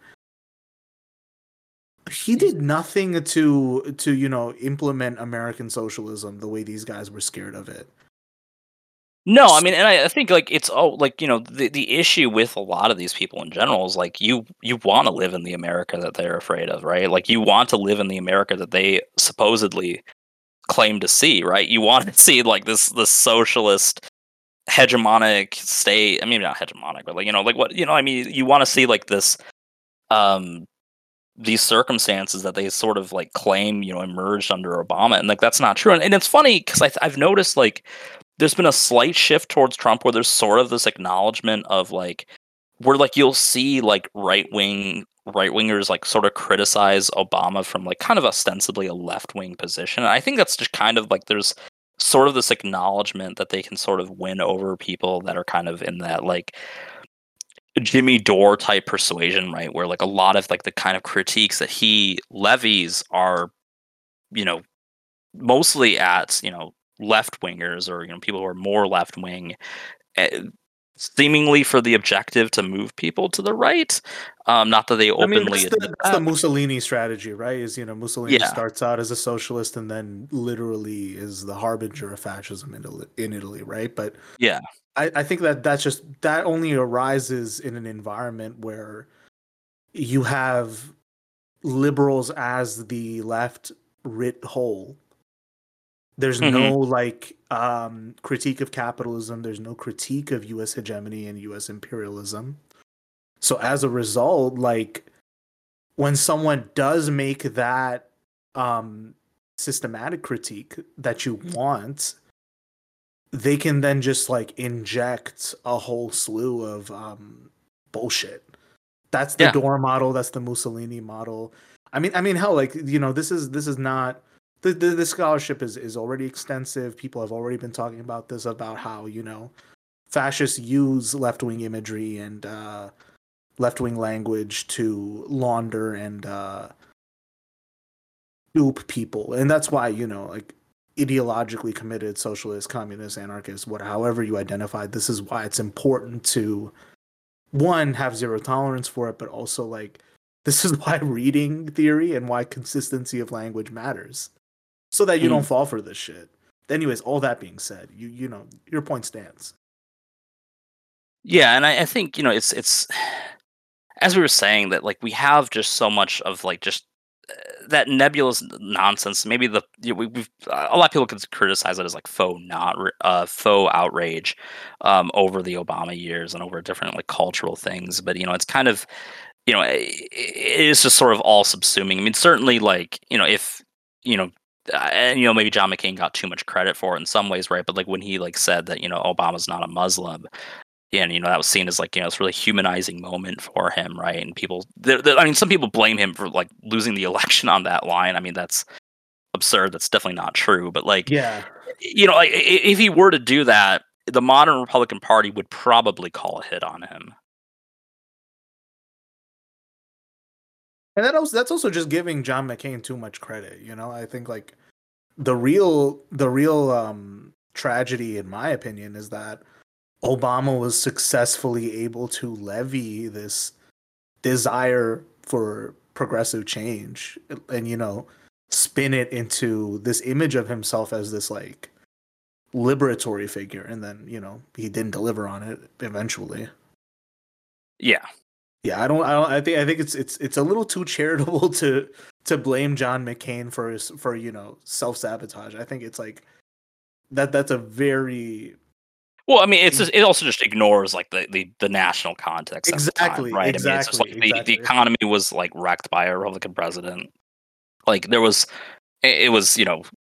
He did nothing to to you know implement American socialism the way these guys were scared of it. No, I mean, and I, I think like it's oh like you know the the issue with a lot of these people in general is like you you want to live in the America that they're afraid of, right? Like you want to live in the America that they supposedly claim to see, right? You want to see like this this socialist hegemonic state. I mean, not hegemonic, but like you know, like what you know. I mean, you want to see like this um these circumstances that they sort of like claim you know emerged under Obama, and like that's not true. And, and it's funny because I've noticed like there's been a slight shift towards Trump where there's sort of this acknowledgement of like where like you'll see like right wing right wingers like sort of criticize Obama from like kind of ostensibly a left wing position. And I think that's just kind of like there's sort of this acknowledgement that they can sort of win over people that are kind of in that like Jimmy Dore type persuasion, right? Where like a lot of like the kind of critiques that he levies are, you know, mostly at, you know, left wingers or, you know, people who are more left wing, uh, seemingly for the objective to move people to the right. Um, not that they I mean, openly that's the, admit that's the that. Mussolini strategy, right? Is you know Mussolini Yeah. starts out as a socialist and then literally is the harbinger of fascism in Italy, in Italy, right? But Yeah. I, I think that that's just that only arises in an environment where you have liberals as the left writ whole. There's hmm no like um, critique of capitalism. There's no critique of U S hegemony and U S imperialism. So as a result, like when someone does make that um, systematic critique that you want, they can then just like inject a whole slew of um, bullshit. That's the Yeah. Dora model. That's the Mussolini model. I mean, I mean, hell, like you know, this is this is not the the, the scholarship is is already extensive. People have already been talking about this about how you know fascists use left wing imagery and uh, left wing language to launder and uh, dupe people, and that's why you know like ideologically committed socialists, communists, anarchists, what however you identify. This is why it's important to one have zero tolerance for it, but also like this is why reading theory and why consistency of language matters, so that you Mm. don't fall for this shit. Anyways, all that being said, you you know your point stands. Yeah, and I, I think you know it's it's as we were saying that like we have just so much of like just uh, that nebulous nonsense. Maybe the you know, we, we've uh, a lot of people could criticize it as like faux not re- uh, faux outrage um, over the Obama years and over different like cultural things. But you know, it's kind of you know it, it is just sort of all subsuming. I mean, certainly like you know if you know. Uh, and you know maybe John McCain got too much credit for it in some ways, right? But like when he like said that you know Obama's not a Muslim, yeah, and you know that was seen as like you know this really humanizing moment for him, right? And people, they're, they're- I mean, some people blame him for like losing the election on that line. I mean, that's absurd. That's definitely not true. But like, Yeah, you know, like, i- if he were to do that, the modern Republican Party would probably call a hit on him. and that also that's also just giving John McCain too much credit. You know, I think like the real the real um, tragedy, in my opinion, is that Obama was successfully able to levy this desire for progressive change and you know spin it into this image of himself as this like liberatory figure, and then you know he didn't deliver on it eventually. Yeah, Yeah, I don't I don't I think I think it's it's it's a little too charitable to to blame John McCain for his for you know self-sabotage. I think it's like that that's a very well, I mean, it's just, it also just ignores like the, the, the national context at the time, exactly right? I mean, it's just exactly like the, the exactly economy was like wrecked by a Republican president. Like there was, it, it was you know,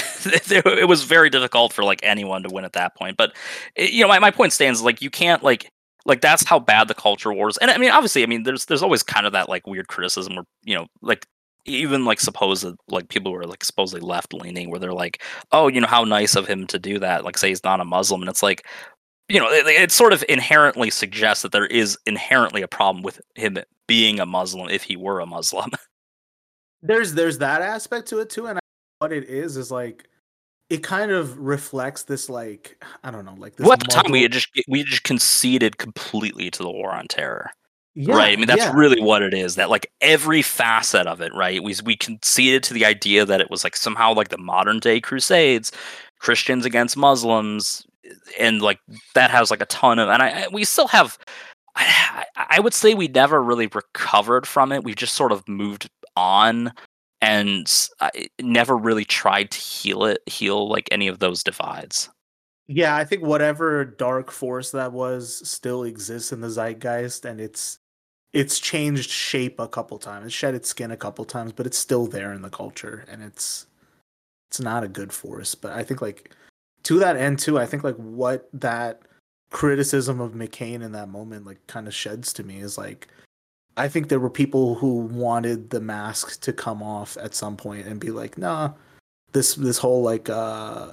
it was very difficult for like anyone to win at that point. But it, you know, my, my point stands like you can't like like that's how bad the culture wars. And I mean, obviously, I mean, there's there's always kind of that like weird criticism where you know like even like supposed like people who are like supposedly left leaning where they're like, oh, you know, how nice of him to do that, like say he's not a Muslim, and it's like you know, it, it sort of inherently suggests that there is inherently a problem with him being a Muslim if he were a Muslim. there's there's that aspect to it too, and I, what it is is like it kind of reflects this like I don't know like this Well, at the time, we muddled had just we just conceded completely to the war on terror, right? I yeah mean, that's yeah really what it is. That like every facet of it, right? We we conceded to the idea that it was like somehow like the modern day Crusades, Christians against Muslims, and like that has like a ton of, and I I- we still have. I, I would say we never really recovered from it. We've just sort of moved on and uh, never really tried to heal it, heal like any of those divides. yeah I think whatever dark force that was still exists in the zeitgeist, and it's it's changed shape a couple times, it's shed its skin a couple times, but it's still there in the culture, and it's it's not a good force. But I think like to that end too, I think like what that criticism of McCain in that moment like kind of sheds to me is like I think there were people who wanted the mask to come off at some point and be like, nah, this this whole like uh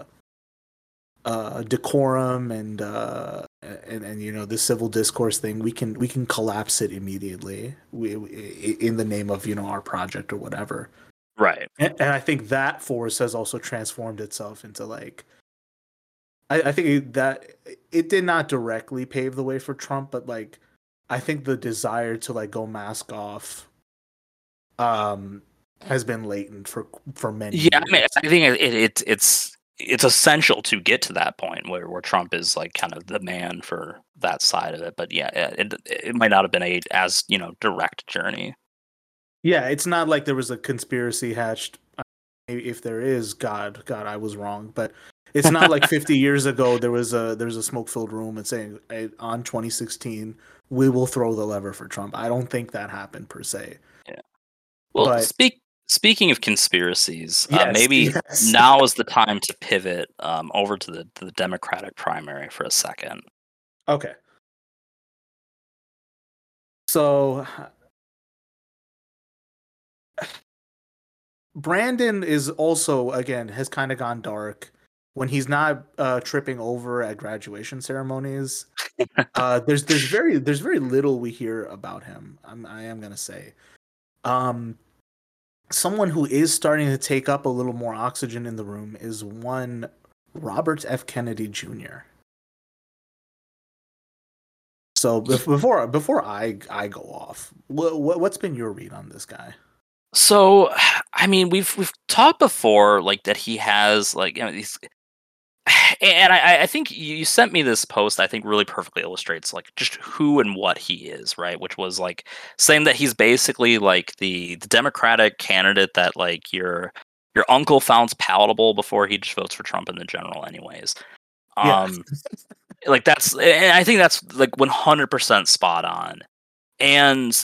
uh decorum and uh and and you know the civil discourse thing, we can we can collapse it immediately, we, we in the name of you know our project or whatever. Right. And, and I think that force has also transformed itself into like I, I think it, that it did not directly pave the way for Trump, but like I think the desire to like go mask off um has been latent for for many Yeah, I mean, years. I think it, it, it it's it's essential to get to that point where, where Trump is like kind of the man for that side of it. But yeah, it it might not have been a as you know direct journey. Yeah, it's not like there was a conspiracy hatched. uh, If there is, God, God, I was wrong. But it's not like fifty years ago there was a there's a smoke filled room and saying "Hey, on twenty sixteen we will throw the lever for Trump." I don't think that happened per se. Yeah. Well, But speak. Speaking of conspiracies, uh, Yes, maybe yes. now is the time to pivot um, over to the to the Democratic primary for a second. Okay. So Brandon is also, again, has kind of gone dark when he's not uh, tripping over at graduation ceremonies. uh, there's there's very there's very little we hear about him. I'm, I am gonna say, um, someone who is starting to take up a little more oxygen in the room is one Robert F. Kennedy Junior So bef- before before I I go off, what, what's been your read on this guy? So, I mean, we've we've talked before, like that he has like you know these, and I I think you you sent me this post. I think really perfectly illustrates like just who and what he is, right? Which was like saying that he's basically like the the Democratic candidate that like your your uncle found palatable before he just votes for Trump in the general, anyways. Yeah. Um, like that's and I think that's like one hundred percent spot on. And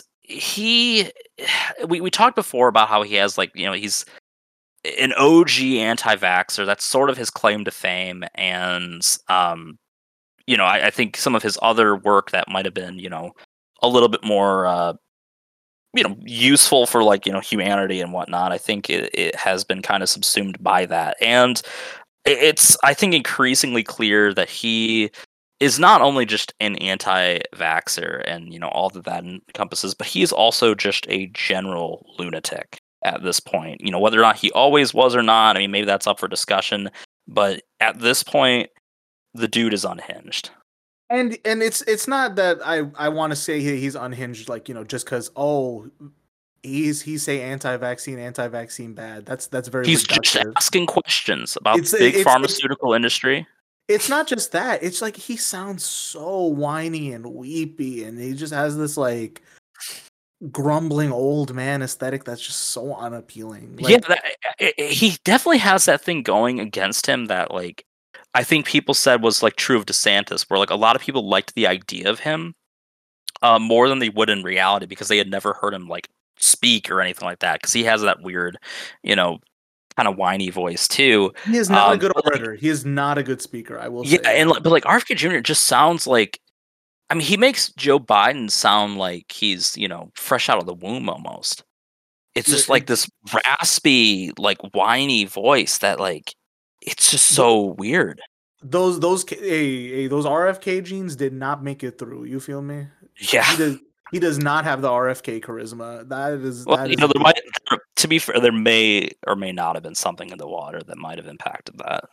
he we we talked before about how he has like, you know, he's an O G anti-vaxxer. That's sort of his claim to fame. And um, you know, I, I think some of his other work that might have been, you know, a little bit more uh, you know, useful for like, you know, humanity and whatnot. I think it, it has been kind of subsumed by that. And it's I think increasingly clear that he is not only just an anti-vaxxer and you know all that that encompasses, but he is also just a general lunatic at this point. You know whether or not he always was or not. I mean, maybe that's up for discussion. But at this point, the dude is unhinged. And and it's it's not that I I want to say he, he's unhinged, like, you know, just because, oh, he's he say anti-vaccine, anti-vaccine bad. That's that's very He's just reductive. asking questions about It's the big it's it's pharmaceutical industry. it's not just that. It's like he sounds so whiny and weepy, and he just has this like grumbling old man aesthetic that's just so unappealing. Yeah, Like, that, i- i- he definitely has that thing going against him that like I think people said was like true of DeSantis, where like a lot of people liked the idea of him uh, more than they would in reality because they had never heard him like speak or anything like that. Because he has that weird, you know, kind of whiny voice too. he is not a Um, good but, like, orator. He is not a good speaker, I will yeah, say. and like, but like R F K Junior just sounds like. I mean, he makes Joe Biden sound like he's you know fresh out of the womb almost. It's Yeah, just like it's this raspy, like whiny voice that like it's just so weird. those those K- hey, hey, those R F K genes did not make it through. You feel me? Yeah. He does he does not have the R F K charisma. That is Well, that you is know, a there dude. might to be fair, there may or may not have been something in the water that might have impacted that.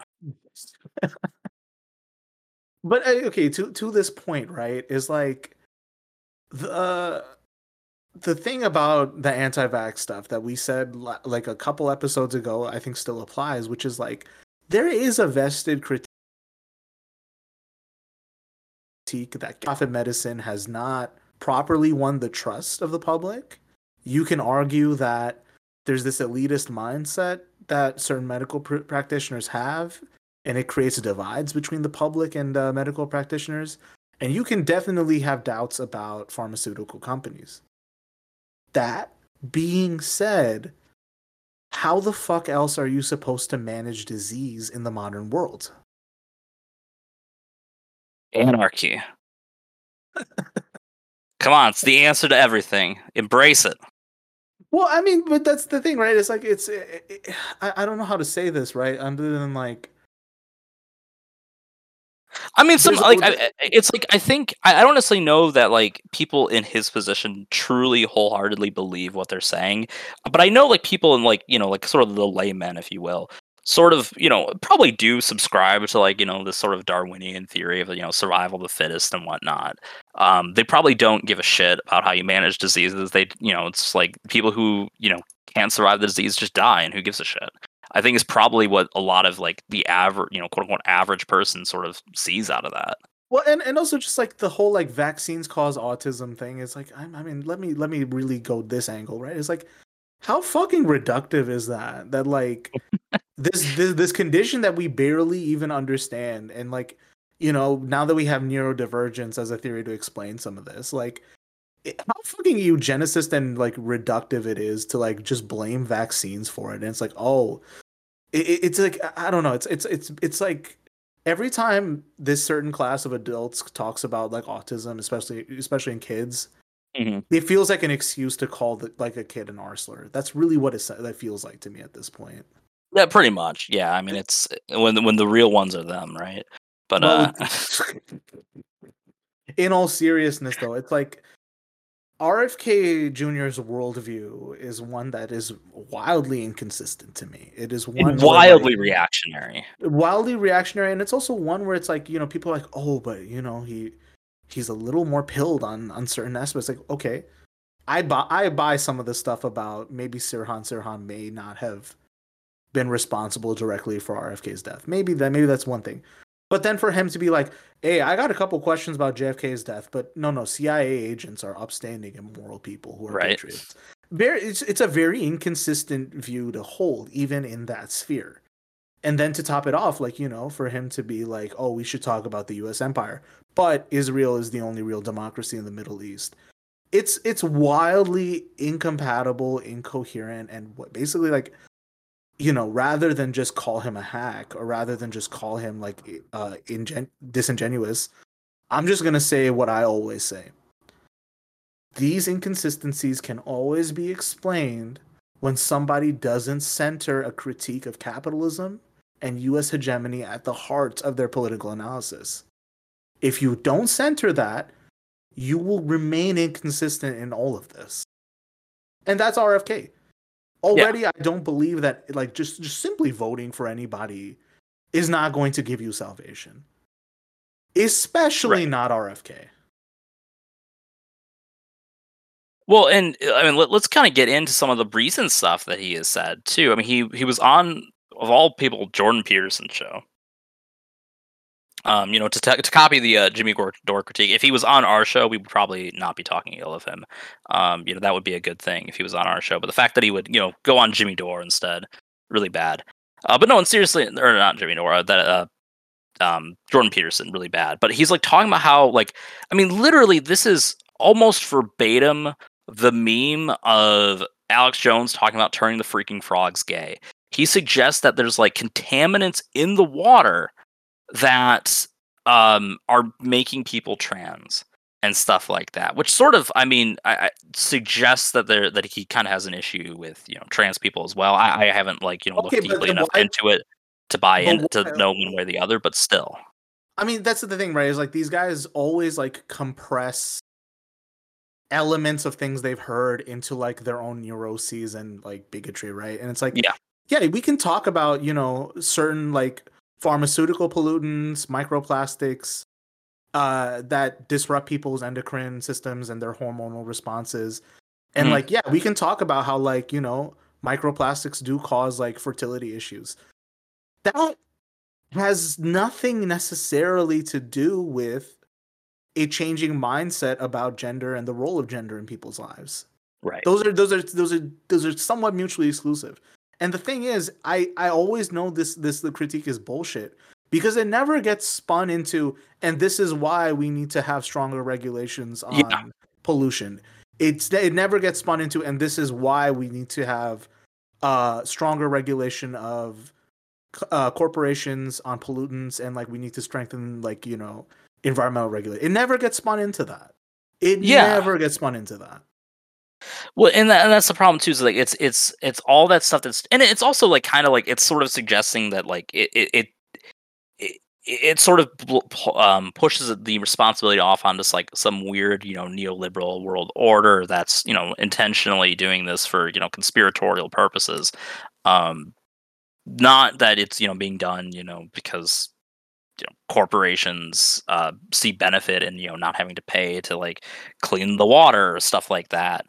But uh, okay, to to this point, right? Is like the the thing about the anti-vax stuff that we said la- like a couple episodes ago, I think still applies, which is like there is a vested critique that profit medicine has not properly won the trust of the public. You can argue that there's this elitist mindset that certain medical pr- practitioners have, and it creates divides between the public and uh, medical practitioners. And you can definitely have doubts about pharmaceutical companies. That being said, how the fuck else are you supposed to manage disease in the modern world? Anarchy. Come on, it's the answer to everything. Embrace it. Well, I mean, but that's the thing, right? It's like it's it, it, I, I don't know how to say this, right? Other than like I mean, some there's like o- I, I- it's like I think I, I don't necessarily know that like people in his position truly wholeheartedly believe what they're saying, but I know like people in like you know like sort of the laymen, if you will, sort of you know probably do subscribe to like you know this sort of Darwinian theory of you know survival of the fittest and whatnot. Um, they probably don't give a shit about how you manage diseases. They you know it's like people who you know can't survive the disease just die, and who gives a shit? I think is probably what a lot of like the average, you know, quote unquote average person sort of sees out of that. well, and, and also just like the whole like vaccines cause autism thing. It's like I, I mean, let me let me really go this angle, right? It's like how fucking reductive is that? That like this this this condition that we barely even understand, and like you know now that we have neurodivergence as a theory to explain some of this, like it- how fucking eugenicist and like reductive it is to like just blame vaccines for it. And it's like, oh, it, it- it's like I don't know. It's it's it's it's like every time this certain class of adults talks about like autism, especially especially in kids, Mhm. it feels like an excuse to call the, like a kid an arsler. That's really what it that feels like to me at this point. Yeah, pretty much. Yeah, I mean, it's when when the real ones are them, right? But uh, But in all seriousness, though, it's like R F K Junior's worldview is one that is wildly inconsistent to me. It is one and where, wildly like, reactionary. wildly reactionary, and it's also one where it's like, you know, people are like, oh, but you know, he he's a little more pilled on on certain aspects. Like, okay, I buy I buy some of the stuff about maybe Sirhan Sirhan may not have been responsible directly for R F K's death. Maybe that maybe that's one thing. But then for him to be like, hey, I got a couple questions about J F K's death, but no, no, C I A agents are upstanding and moral people who are Right. patriots. Very, it's it's a very inconsistent view to hold, even in that sphere. And then to top it off, like, you know, for him to be like, oh, we should talk about the U S empire, but Israel is the only real democracy in the Middle East. It's it's wildly incompatible, incoherent, and what basically like, you know, rather than just call him a hack or rather than just call him like uh ingen- disingenuous, I'm just going to say what I always say. These inconsistencies can always be explained when somebody doesn't center a critique of capitalism and U S hegemony at the heart of their political analysis. If you don't center that, you will remain inconsistent in all of this. And that's R F K. Already, yeah. I don't believe that like just, just simply voting for anybody is not going to give you salvation. Especially right. not R F K. Well, and I mean, let, let's kind of get into some of the recent stuff that he has said too. I mean, he he was on, of all people, Jordan Peterson's show. Um, you know, to t- to copy the uh, Jimmy Dore critique. If he was on our show, we would probably not be talking ill of him. Um, you know, that would be a good thing if he was on our show. But the fact that he would, you know, go on Jimmy Dore instead, really bad. Uh, but no, and seriously, or not Jimmy Dore, uh, that uh, um, Jordan Peterson, really bad. But he's like talking about how, like, I mean, literally, this is almost verbatim the meme of Alex Jones talking about turning the freaking frogs gay. He suggests that there's like contaminants in the water that um, are making people trans and stuff like that, which sort of, I mean, I, I suggests that there that he kind of has an issue with, you know, trans people as well. I, I haven't like you know okay, looked deeply enough why, into it to buy in why, to know one way or the other, but still. I mean, that's the thing, right? Is like these guys always like compress elements of things they've heard into like their own neuroses and like bigotry, right? And it's like, yeah, yeah, we can talk about, you know, certain like pharmaceutical pollutants, microplastics, uh, that disrupt people's endocrine systems and their hormonal responses. And mm-hmm. like, yeah, we can talk about how like, you know, microplastics do cause like fertility issues. That has nothing necessarily to do with a changing mindset about gender and the role of gender in people's lives. Right. Those are those are those are those are somewhat mutually exclusive. And the thing is, I, I always know this this the critique is bullshit because it never gets spun into, and this is why we need to have stronger regulations on yeah. pollution. It's it never gets spun into, and this is why we need to have uh stronger regulation of uh, corporations on pollutants, and like we need to strengthen like you know environmental regulation. It never gets spun into that. It yeah. never gets spun into that. Well, and, that, and that's the problem too. Is like it's it's it's all that stuff that's, and it's also like kind of like it's sort of suggesting that like it it it it, it sort of um, pushes the responsibility off on just like some weird you know neoliberal world order that's you know intentionally doing this for you know conspiratorial purposes. Um, not that it's you know being done you know because you know corporations uh, see benefit in you know not having to pay to like clean the water or stuff like that.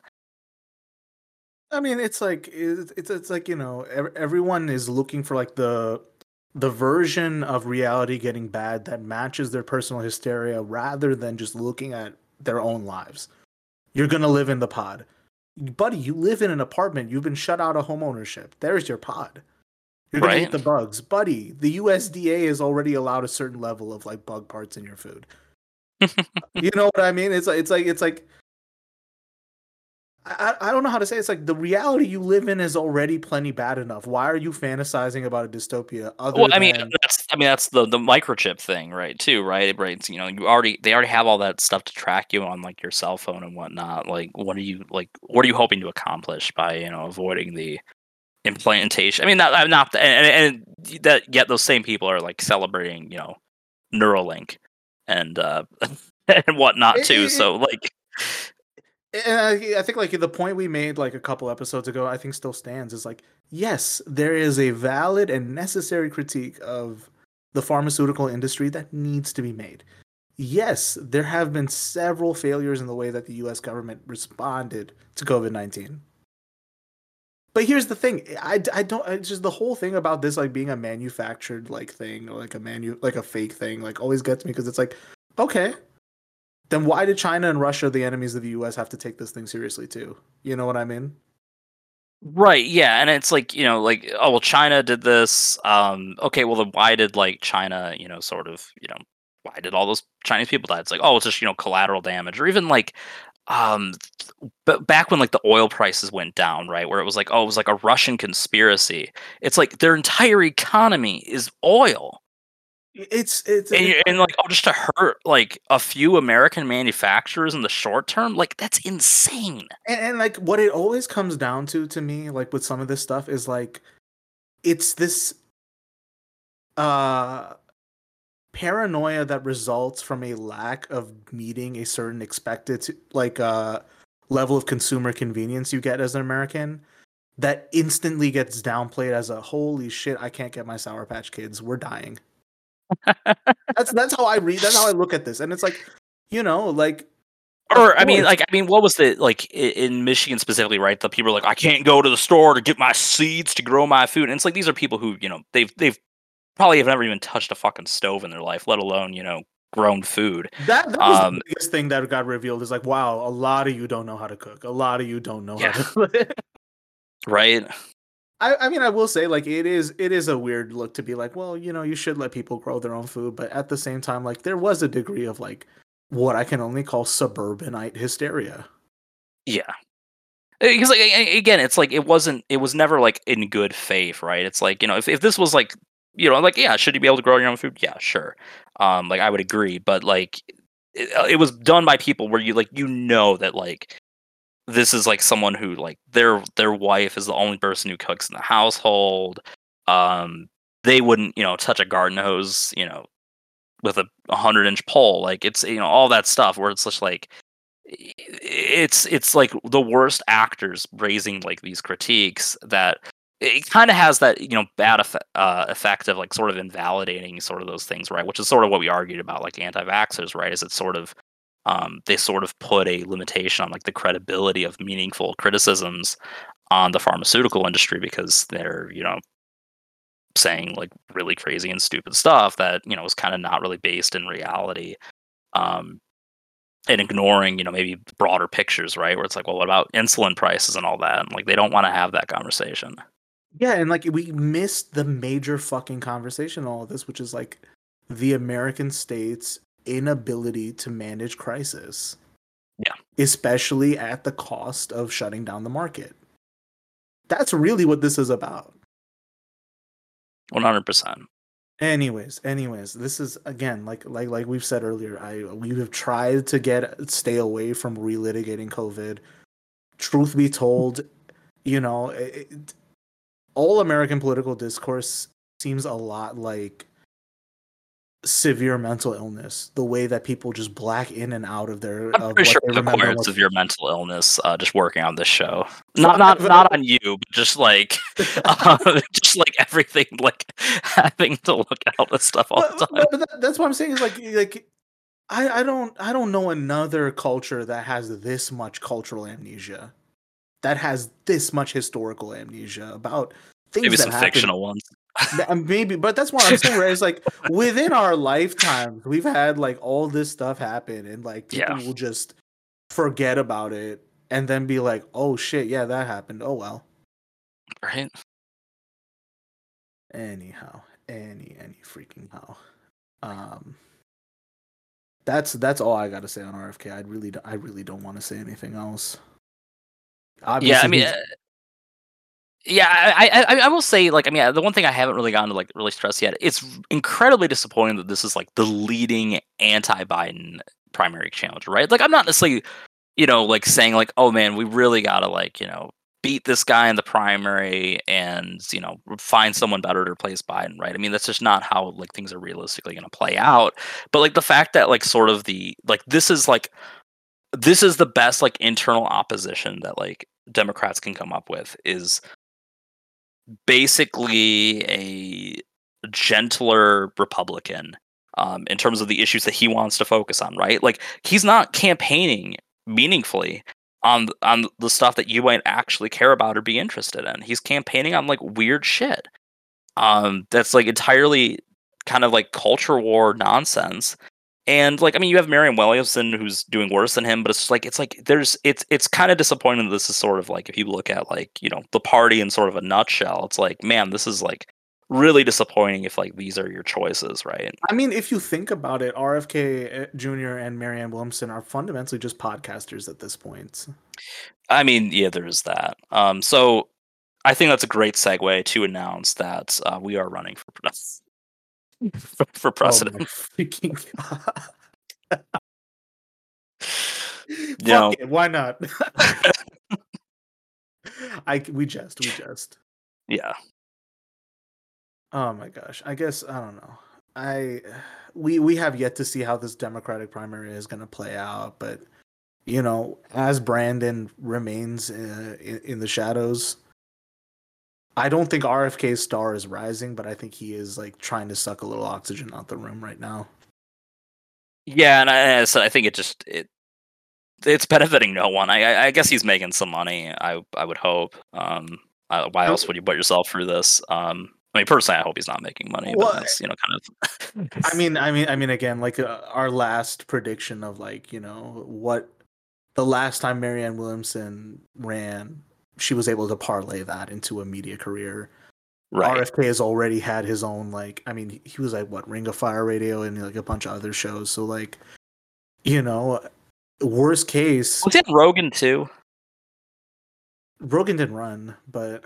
I mean, it's like it's it's, it's like you know everyone is looking for like the the version of reality getting bad that matches their personal hysteria rather than just looking at their own lives. You're gonna live in the pod, buddy. You live in an apartment. You've been shut out of home ownership. There's your pod. You're gonna right. eat the bugs, buddy. The U S D A has already allowed a certain level of like bug parts in your food. You know what I mean? It's like it's like it's like. I, I don't know how to say it. It's like the reality you live in is already plenty bad enough. Why are you fantasizing about a dystopia other Well, I mean, than that's I mean that's the the microchip thing, right? Too, right? Right. It's, you know, you already they already have all that stuff to track you on like your cell phone and whatnot. Like, what are you like? What are you hoping to accomplish by you know avoiding the implantation? I mean, not I'm not and, and that yet those same people are like celebrating you know Neuralink and uh and whatnot it, too. it, So like, and I, I think like the point we made like a couple episodes ago, I think still stands. Is like, yes, there is a valid and necessary critique of the pharmaceutical industry that needs to be made. Yes, there have been several failures in the way that the U S government responded to COVID nineteen. But here's the thing, I, I don't. It's just the whole thing about this like being a manufactured like thing or like a manu like a fake thing like always gets me because it's like, okay, then why did China and Russia, the enemies of the U S, have to take this thing seriously too? You know what I mean? right, yeah, and it's like you know, like oh well, China did this. Um, okay, well then why did like China, you know, sort of, you know, why did all those Chinese people die? It's like oh, it's just you know collateral damage, or even like um, but back when like the oil prices went down, right, where it was like oh, it was like a Russian conspiracy. It's like their entire economy is oil. It's it's, And, it's you and like, oh, just to hurt like a few American manufacturers in the short term, like that's insane. and, and like what it always comes down to to me, like with some of this stuff, is like it's this uh paranoia that results from a lack of meeting a certain expected like uh level of consumer convenience you get as an American that instantly gets downplayed as a holy shit, I can't get my Sour Patch Kids, we're dying. That's that's how I read. That's how I look at this, and it's like, you know, like, Or I mean, like, I mean, what was the like i- in Michigan specifically, right? The people are like, I can't go to the store to get my seeds to grow my food, and it's like these are people who, you know, they've they've probably have never even touched a fucking stove in their life, let alone, you know, grown food. that that was the Um, biggest thing that got revealed. Is like, wow, a lot of you don't know how to cook. A lot of you don't know Yeah. how to. right? I, I mean, I will say, like, it is it is a weird look to be like, well, you know, you should let people grow their own food, but at the same time, like, there was a degree of like what I can only call suburbanite hysteria. Yeah. Because like a- a- again, it's like it wasn't. It was never like in good faith, right? It's like you know, if if this was like you know, like yeah, should you be able to grow your own food? Yeah, sure. Um, like I would agree, but like it, it was done by people where you like you know that like this is like someone who like their their wife is the only person who cooks in the household. Um, they wouldn't you know touch a garden hose you know with a hundred inch pole. Like it's you know all that stuff where it's just like it's it's like the worst actors raising like these critiques that it kind of has that you know bad effect, uh, effect of like sort of invalidating sort of those things, right? Which is sort of what we argued about like anti-vaxxers, right? Is it sort of um, they sort of put a limitation on like the credibility of meaningful criticisms on the pharmaceutical industry because they're you know saying like really crazy and stupid stuff that you know is kind of not really based in reality. Um, and ignoring, you know, maybe broader pictures, right? Where it's like, well, what about insulin prices and all that? And like, they don't want to have that conversation. Yeah, and like we missed the major fucking conversation in all of this, which is like the American state's inability to manage crisis. Yeah. Especially at the cost of shutting down the market. That's really what this is about. one hundred percent. Anyways, anyways, this is again like like like we've said earlier. I we have tried to get stay away from relitigating COVID. Truth be told, you know, it, all American political discourse seems a lot like severe mental illness. The way that people just black in and out of their I'm of pretty what sure they I've remember. acquired What, severe mental illness uh, just working on this show. So Not not I've- not on you, but just like uh, just like everything, like having to look at all this stuff all but, the time. but, but that, that's what I'm saying is like like I I don't I don't know another culture that has this much cultural amnesia, that has this much historical amnesia about things Maybe that some happen. fictional ones. Uh, Maybe, but that's what I'm saying, right? It's like within our lifetimes, we've had like all this stuff happen, and like people Yeah. will just forget about it and then be like, "Oh shit, yeah, that happened. Oh well." Right. Anyhow, any any freaking how. Um, that's that's all I got to say on R F K. I really, do- I really don't want to say anything else. Obviously, yeah, I mean, he's- uh, yeah, I, I, I, I will say, like, I mean, the one thing I haven't really gotten to like really stress yet, it's incredibly disappointing that this is like the leading anti-Biden primary challenger, right? Like, I'm not necessarily, you know, like saying like, oh man, we really gotta like, you know, beat this guy in the primary and you know find someone better to replace Biden, right? I mean, that's just not how like things are realistically going to play out. But like the fact that like sort of the like this is like this is the best like internal opposition that like Democrats can come up with is basically a gentler Republican um, in terms of the issues that he wants to focus on, right? Like he's not campaigning meaningfully on on the stuff that you might actually care about or be interested in. He's campaigning on like weird shit. Um, that's like entirely kind of like culture war nonsense. And like I mean, you have Marianne Williamson who's doing worse than him, but it's just like it's like there's it's it's kind of disappointing that this is sort of like if you look at like you know the party in sort of a nutshell, it's like man, this is like really disappointing if like these are your choices, right? I mean, if you think about it, R F K Junior and Marianne Williamson are fundamentally just podcasters at this point. I mean, yeah, there's that. Um, so I think that's a great segue to announce that uh, we are running for pres- for, for president. Oh my freaking god! Fuck know, it, why not? I we just we just. Yeah. Oh my gosh! I guess I don't know. I we we have yet to see how this Democratic primary is going to play out, but you know, as Brandon remains uh, in, in the shadows, I don't think R F K's star is rising, but I think he is like trying to suck a little oxygen out the room right now. Yeah, and I, so I think it just it it's benefiting no one. I I guess he's making some money. I I would hope. Um, uh, why else would you put yourself through this? Um, I mean, personally, I hope he's not making money. Well, but that's you know kind of. I mean, I mean, I mean, again, like uh, our last prediction of like you know what the last time Marianne Williamson ran, she was able to parlay that into a media career. Right. R F K has already had his own like. I mean, he was like what Ring of Fire Radio and like a bunch of other shows. So like, you know, worst case, was it Rogan too? Rogan didn't run, but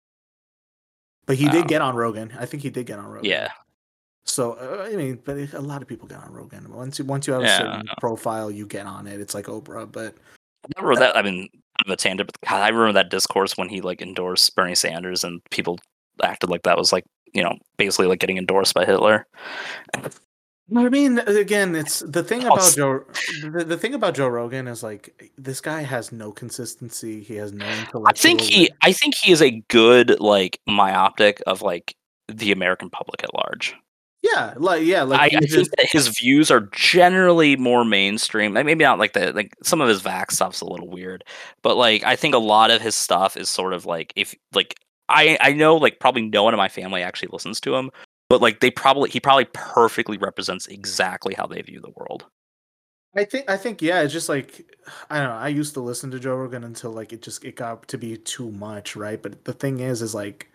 but he did get on Rogan. I think he did get on Rogan. Yeah. So uh, I mean, but a lot of people get on Rogan. Once you once you have a yeah, certain profile, you get on it. It's like Oprah, but I remember that. I mean, kind of a tangent, but God, I remember that discourse when he like endorsed Bernie Sanders, and people acted like that was like you know basically like getting endorsed by Hitler. I mean, again, it's the thing about Joe. The, the thing about Joe Rogan is like this guy has no consistency. He has no intellectual. I think he. I think he is a good like myopic of like the American public at large. Yeah, like yeah, like I, I just... think that his views are generally more mainstream. Like, maybe not like the like some of his vax stuff's a little weird, but like I think a lot of his stuff is sort of like if like I I know like probably no one in my family actually listens to him, but like they probably he probably perfectly represents exactly how they view the world. I think I think yeah, it's just like I don't know. I used to listen to Joe Rogan until like it just it got to be too much, right? But the thing is, is like.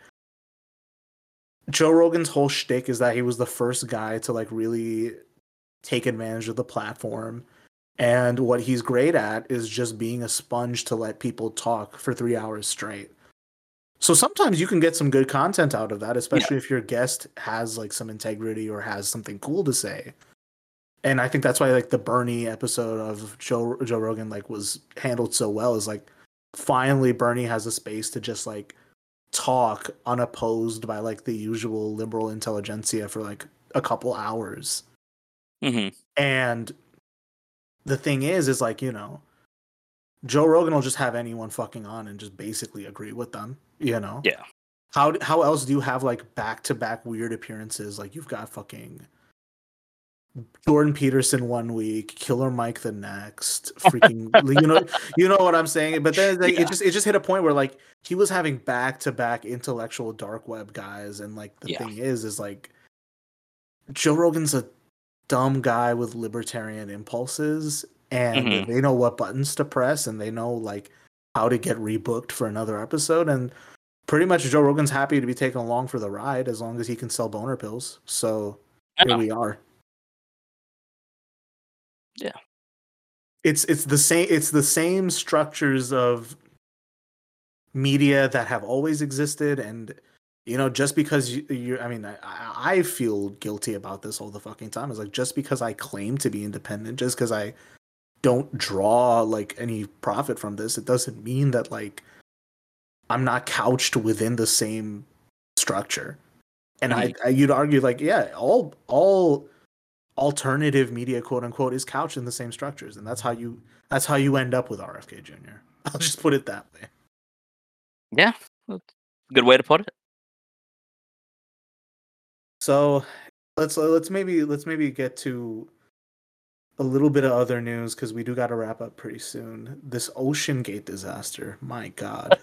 Joe Rogan's whole shtick is that he was the first guy to like really take advantage of the platform. And what he's great at is just being a sponge to let people talk for three hours straight. So sometimes you can get some good content out of that, especially yeah. if your guest has like some integrity or has something cool to say. And I think that's why like the Bernie episode of Joe Joe Rogan like was handled so well is like finally Bernie has a space to just like talk unopposed by like the usual liberal intelligentsia for like a couple hours. Mm-hmm. And the thing is, is like, you know, Joe Rogan will just have anyone fucking on and just basically agree with them, you know? Yeah. How how else do you have like back-to-back weird appearances? Like you've got fucking Jordan Peterson one week, Killer Mike the next, freaking you know you know what I'm saying. But then like, yeah. it just it just hit a point where like he was having back to back intellectual dark web guys, and like the yeah. thing is is like Joe Rogan's a dumb guy with libertarian impulses, and mm-hmm. they know what buttons to press, and they know like how to get rebooked for another episode, and pretty much Joe Rogan's happy to be taken along for the ride as long as he can sell boner pills. So here we are. Yeah, it's it's the same it's the same structures of media that have always existed, and you know, just because you, you I mean, I, I feel guilty about this all the fucking time. It's like just because I claim to be independent, just because I don't draw like any profit from this, it doesn't mean that like I'm not couched within the same structure. And I, I you'd argue like, yeah, all all alternative media, quote unquote, is couched in the same structures, and that's how you that's how you end up with R F K Junior I'll just put it that way. Yeah, good way to put it. So let's let's maybe let's maybe get to a little bit of other news, because we do got to wrap up pretty soon. This Ocean Gate disaster, my God.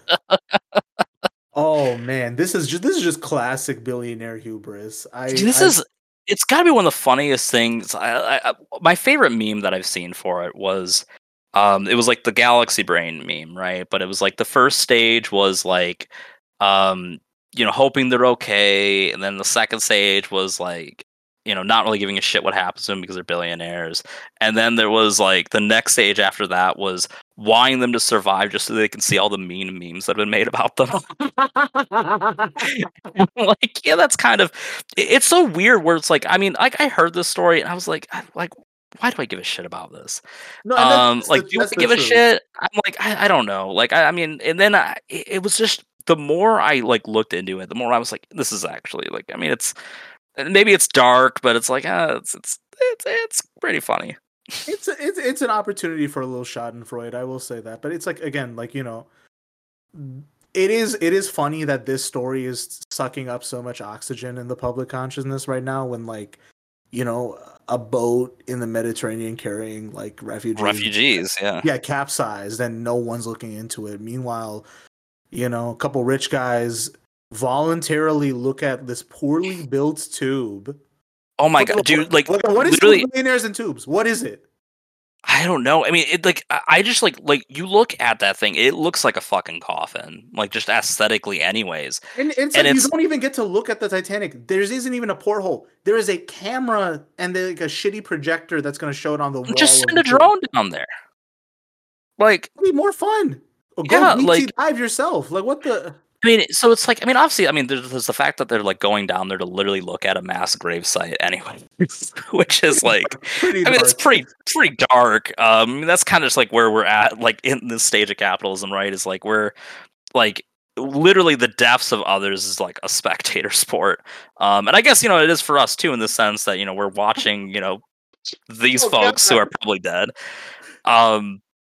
Oh man, this is just this is just classic billionaire hubris. I this I, is it's got to be one of the funniest things. I, I, my favorite meme that I've seen for it was, um, it was like the Galaxy Brain meme, right? But it was like the first stage was like, um, you know, hoping they're okay, and then the second stage was like, you know, not really giving a shit what happens to them because they're billionaires, and then there was like the next stage after that was wanting them to survive just so they can see all the mean memes that have been made about them. Like, yeah, that's kind of, it's so weird where it's like, I mean, like I heard this story and I was like, I, like, why do I give a shit about this? no, Um, that's, like, that's, do that's I give the a truth. shit? I'm like, I, I don't know. Like, I, I mean, and then I, it it was just the more I like looked into it, the more I was like, this is actually like, I mean, it's maybe it's dark, but it's like, uh, it's it's it's it's pretty funny. It's a, it's it's an opportunity for a little Schadenfreude, I will say that. But it's like, again, like, you know, it is it is funny that this story is sucking up so much oxygen in the public consciousness right now, when like, you know, a boat in the Mediterranean carrying like refugees Refugees, yeah. yeah capsized and no one's looking into it. Meanwhile, you know, a couple rich guys voluntarily look at this poorly built tube. Oh my What- god, what- dude! Like, what, what is literally, billionaires and tubes? What is it? I don't know. I mean, it like I I just like like you look at that thing, it looks like a fucking coffin, like just aesthetically, anyways. And, and it's And like you it's- don't even get to look at the Titanic. There isn't even a porthole. There is a camera and then, like a shitty projector that's going to show it on the wall. Just of send the a tube. drone down there. Like, It'd be more fun. Or go Yeah, deep sea like- dive yourself. Like what the? I mean, so it's like, I mean, obviously, I mean, there's, there's the fact that they're like going down there to literally look at a mass grave site anyway, which is like, Pretty I mean, it's dark. pretty pretty dark. Um, I mean, that's kind of just like where we're at, like in this stage of capitalism, right? Is like we're like literally the deaths of others is like a spectator sport. Um, and I guess you know it is for us too, in the sense that you know we're watching, you know, these Oh, folks who God. are probably dead. Um,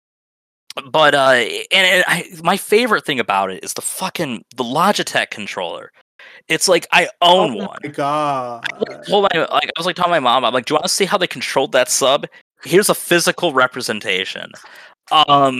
but uh, and, and I, my favorite thing about it is the fucking the Logitech controller. It's like I own Oh one. my god. Well, I, like I was like telling my mom, I'm like, do you want to see how they controlled that sub? Here's a physical representation. Um,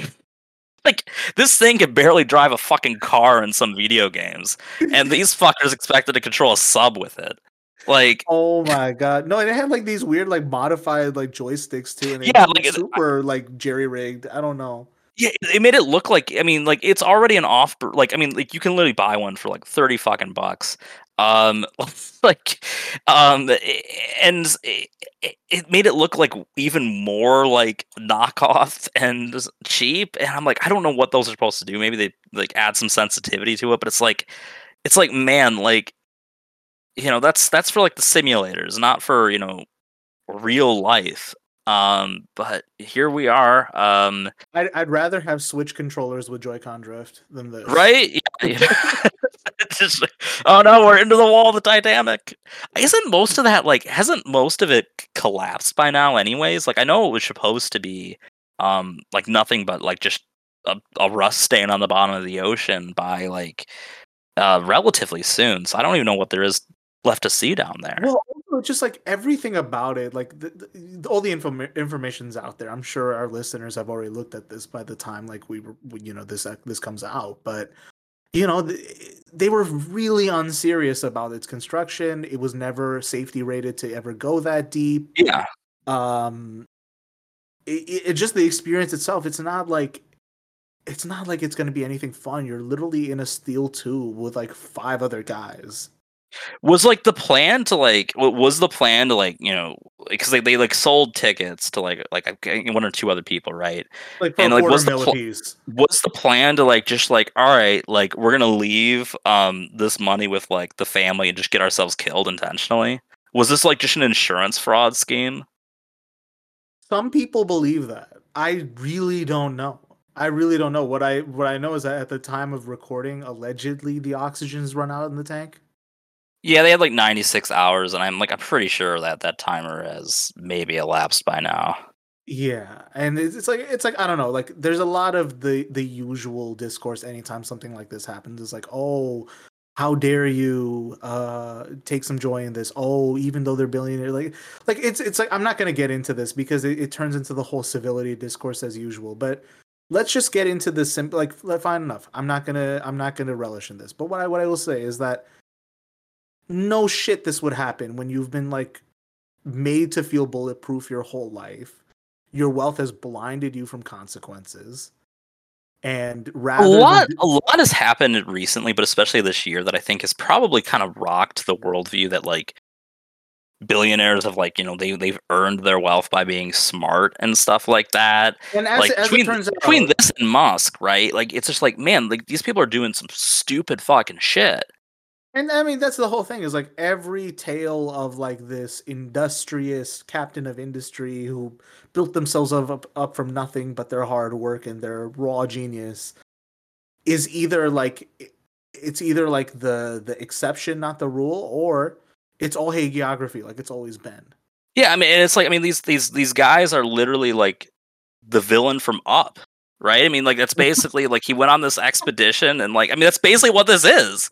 like this thing can barely drive a fucking car in some video games, and these fuckers expected to control a sub with it. Like, Oh my god. No, and it had like these weird like modified like joysticks too, and it Yeah, was like, it- super like jerry rigged. I don't know. yeah, it made it look like, I mean, like it's already an off, like I mean, like you can literally buy one for like thirty fucking bucks. Um, like, um, and it, it made it look like even more like knockoff and cheap. And I'm like, I don't know what those are supposed to do. Maybe they like add some sensitivity to it, but it's like, it's like, man, like, you know, that's that's for like the simulators, not for, you know, real life. Um, but here we are. Um, I'd, I'd rather have Switch controllers with Joy-Con drift than this. right? Yeah, yeah. It's just like, oh no, we're into the wall of the Titanic. Isn't most of that like hasn't most of it collapsed by now anyways? Like I know it was supposed to be um like nothing but like just a, a rust stain on the bottom of the ocean by like uh relatively soon. So I don't even know what there is left to see down there. Well, also just like everything about it, like the, the, all the inform- information's out there. I'm sure our listeners have already looked at this by the time like we were, you know, this this comes out. But you know, th- they were really unserious about its construction. It was never safety rated to ever go that deep. Yeah. Um, it, it, it just the experience itself. It's not like it's not like it's going to be anything fun. You're literally in a steel tube with like five other guys. Was like the plan to like wa- was the plan to like you know because they, they like sold tickets to like like I think one or two other people, right? Like for a And like quarter was the mil a pl- piece. was the plan to like just like all right, like we're gonna leave um this money with like the family and just get ourselves killed intentionally? Was this like just an insurance fraud scheme? Some people believe that. I really don't know. I really don't know. What I what I know is that at the time of recording, allegedly the oxygen's run out in the tank. Yeah, they had like ninety-six hours, and I'm like I'm pretty sure that that timer has maybe elapsed by now. Yeah, and it's, it's like it's like I don't know. Like there's a lot of the the usual discourse anytime something like this happens. It's like, oh, how dare you uh take some joy in this? Oh, even though they're billionaire, like like it's it's like I'm not gonna get into this because it, it turns into the whole civility discourse as usual. But let's just get into this simple. Like, let- fine enough. I'm not gonna I'm not gonna relish in this. But what I what I will say is that no shit, this would happen when you've been like made to feel bulletproof your whole life. Your wealth has blinded you from consequences. And A rather than lot, a lot has happened recently, but especially this year, that I think has probably kind of rocked the worldview that like billionaires have like you know they they've earned their wealth by being smart and stuff like that. and as Like as it between turns between out, this and Musk, right? Like it's just like man, like these people are doing some stupid fucking shit. and I mean that's the whole thing is like every tale of like this industrious captain of industry who built themselves up up from nothing but their hard work and their raw genius is either like it's either like the the exception, not the rule, or it's all hagiography, like it's always been. Yeah, I mean, and it's like I mean these these these guys are literally like the villain from Up, right? I mean, like that's basically like he went on this expedition and like I mean that's basically what this is.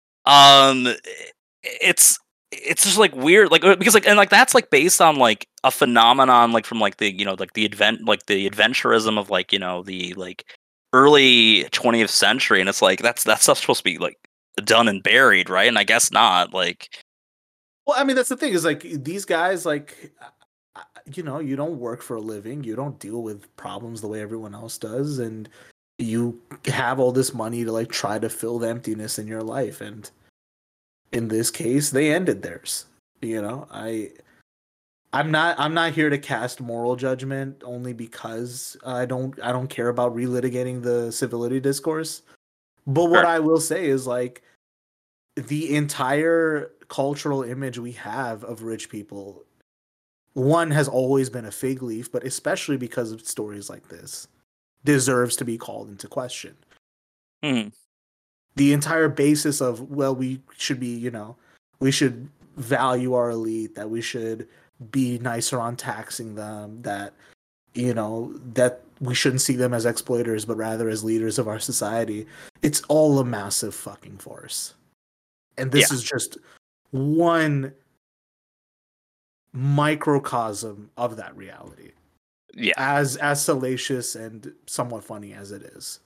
Um, it's it's just like weird, like uh, because like and like that's like based on like a phenomenon like from like the you know like the advent like the adventurism of like you know the like early twentieth century, and it's like that's that stuff's supposed to be like done and buried, right? And I guess not. Like, Well, I mean, that's the thing is like these guys, like, uh, you know, you don't work for a living, you don't deal with problems the way everyone else does, and you have all this money to like try to fill the emptiness in your life. And in this case, they ended theirs. You know, I, I'm not, I'm not here to cast moral judgment only because I don't, I don't care about relitigating the civility discourse. But what sure. I will say is like the entire cultural image we have of rich people, one has always been a fig leaf, but especially because of stories like this, deserves to be called into question. Hmm. The entire basis of, well, we should be, you know, we should value our elite, that we should be nicer on taxing them, that, you know, that we shouldn't see them as exploiters, but rather as leaders of our society. It's all a massive fucking farce. And this Yeah. is just one microcosm of that reality, Yeah. as as salacious and somewhat funny as it is.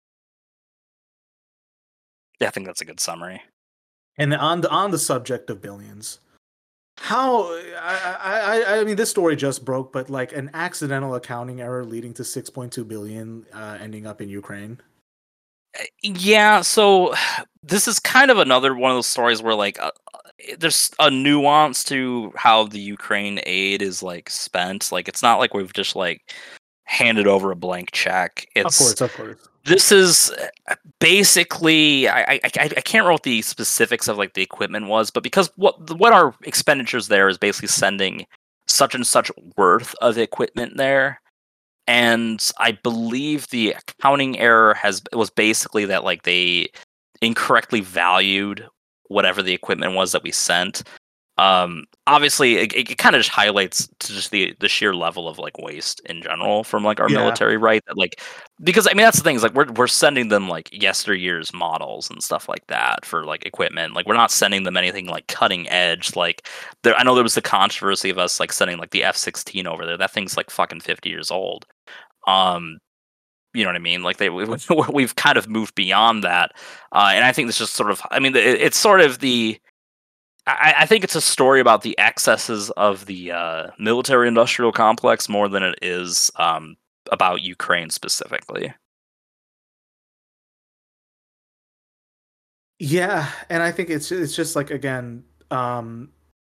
Yeah, I think that's a good summary. And on the on the subject of billions, how I I I I mean this story just broke, but like an accidental accounting error leading to six point two billion uh, ending up in Ukraine. Yeah, so this is kind of another one of those stories where like uh, uh, there's a nuance to how the Ukraine aid is like spent. Like it's not like we've just like handed over a blank check. Of It's course, of course. this is uh, basically I, I I I can't remember what the specifics of like the equipment was, but because what what our expenditures there is basically sending such and such worth of equipment there, and I believe the accounting error has was basically that like they incorrectly valued whatever the equipment was that we sent. Um, obviously, it, it kind of just highlights to just the the sheer level of like waste in general from like our Yeah. military, right? That like because I mean that's the thing is like we're we're sending them like yesteryear's models and stuff like that for like equipment. Like we're not sending them anything like cutting edge. Like there, I know there was the controversy of us like sending like the F sixteen over there. That thing's like fucking fifty years old. Um, you know what I mean? Like they we, we've kind of moved beyond that, uh, and I think this just sort of I mean it, it's sort of the I, I think it's a story about the excesses of the uh, military-industrial complex more than it is um, about Ukraine specifically. Yeah, and I think it's it's just like again, um,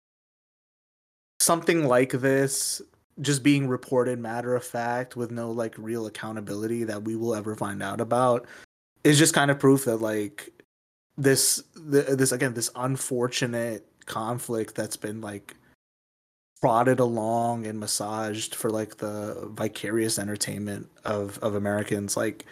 something like this just being reported matter of fact with no like real accountability that we will ever find out about is just kind of proof that like this th- this again this unfortunate conflict that's been like prodded along and massaged for like the vicarious entertainment of of Americans, like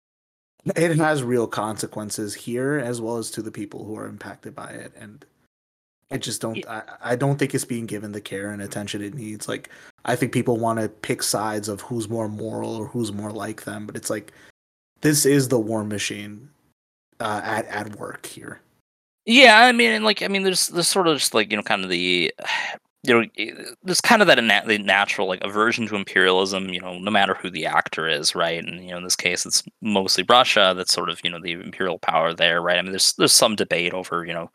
it has real consequences here as well as to the people who are impacted by it. And I just don't I, I don't think it's being given the care and attention it needs. Like I think people want to pick sides of who's more moral or who's more like them, but it's like this is the war machine uh, at at work here. Yeah, I mean, and like, I mean, there's there's sort of just like you know, kind of the, you know, eh, there's kind of that inna- the natural like aversion to imperialism. You know, no matter who the actor is, right? And you know, in this case, it's mostly Russia that's sort of you know the imperial power there, right? I mean, there's there's some debate over you know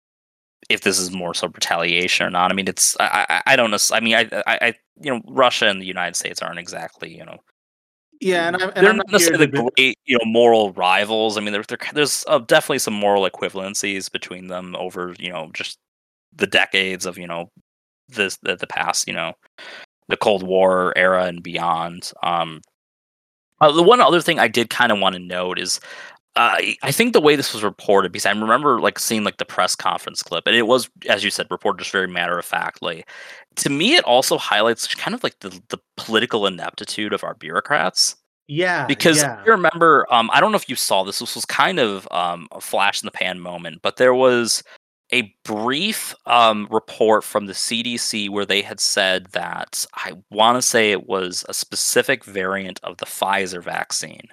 if this is more so retaliation or not. I mean, it's I I, I don't know. I mean, I, I I you know, Russia and the United States aren't exactly you know Yeah, and I'm and they're I'm not not here necessarily to the de- great, you know, moral rivals. I mean, there, there there's uh, definitely some moral equivalencies between them over, you know, just the decades of, you know, this the, the past, you know, the Cold War era and beyond. Um, uh, the one other thing I did kind of want to note is, uh, I think the way this was reported, because I remember like seeing like the press conference clip, and it was, as you said, reported just very matter of factly. To me, it also highlights kind of like the the political ineptitude of our bureaucrats yeah, because yeah. I remember, um, I don't know if you saw this. This was kind of um, a flash in the pan moment, but there was a brief um, report from the C D C where they had said that I want to say it was a specific variant of the Pfizer vaccine,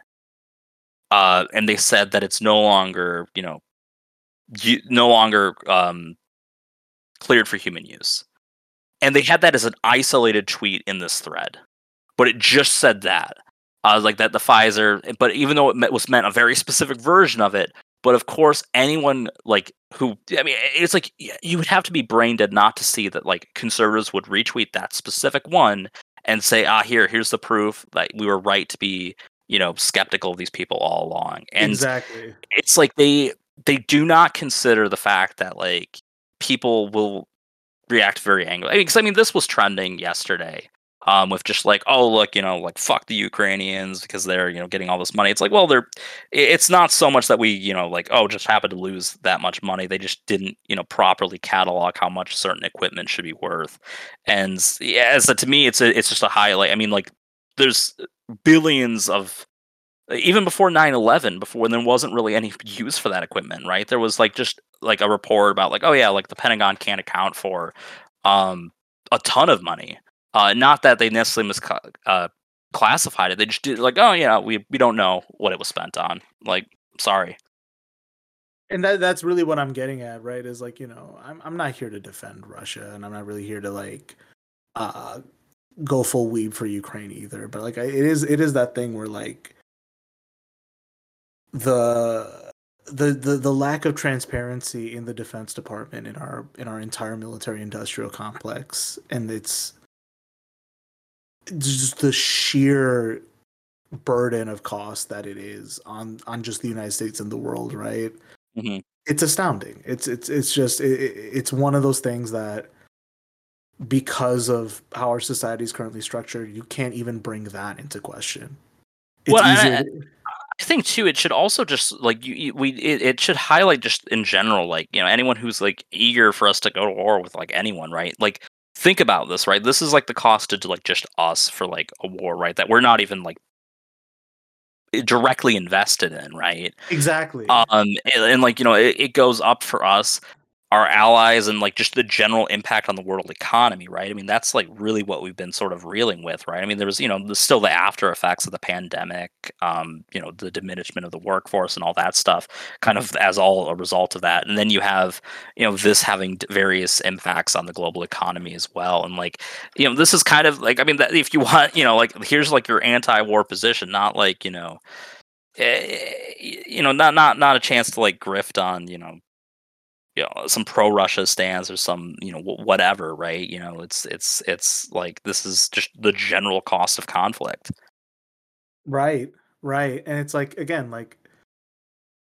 uh, and they said that it's no longer, you know, you, no longer um, cleared for human use, and they had that as an isolated tweet in this thread, but it just said that. Uh, like that the Pfizer, but even though it me- was meant a very specific version of it, but of course anyone like who, I mean, it's like y- you would have to be brain dead not to see that like conservatives would retweet that specific one and say, ah, here, here's the proof that we were right to be, you know, skeptical of these people all along. And Exactly. it's like they they do not consider the fact that like people will react very angrily. Because I mean, this was trending yesterday, um, with just like, oh look, you know, like fuck the Ukrainians because they're you know getting all this money. It's like, well, they're. It's not so much that we you know like oh just happened to lose that much money. They just didn't you know properly catalog how much certain equipment should be worth. And yeah, so to me, it's a, it's just a highlight. I mean, like there's billions of even before nine eleven, before when there wasn't really any use for that equipment, right? There was like just like a report about like, oh yeah, like the Pentagon can't account for um a ton of money. Uh not that they necessarily mis uh classified it. They just did like, oh yeah, we we don't know what it was spent on. Like, sorry. And that that's really what I'm getting at, right? Is like, you know, I'm I'm not here to defend Russia and I'm not really here to like uh go full weeb for Ukraine either. But like I, it is it is that thing where like the the, the the lack of transparency in the Defense Department in our in our entire military industrial complex, and it's just the sheer burden of cost that it is on on just the United States and the world, right? Hmm. It's astounding. It's it's it's just it, it's one of those things that because of how our society is currently structured, you can't even bring that into question. It's Well, easier. I, To, I think too, it should also just like you, you we it, it should highlight just in general, like you know, anyone who's like eager for us to go to war with like anyone, right? Like think about this, right? This is like the cost to like just us for like a war, right? That we're not even like directly invested in, right? exactly. Um, and, and like you know, it, it goes up for us, our allies, and like just the general impact on the world economy, right? I mean, that's like really what we've been sort of reeling with, right? I mean, there was you know, there's still the after effects of the pandemic, um, you know, the diminishment of the workforce and all that stuff, kind of as all a result of that, and then you have you know this having d- various impacts on the global economy as well, and like you know, this is kind of like I mean, that if you want, you know, like here's like your anti-war position, not like you know eh, you know, not not not a chance to like grift on, you know, you know, some pro Russia stance or some, you know, wh- whatever, right? You know, it's it's it's like this is just the general cost of conflict. Right. Right. And it's like again, like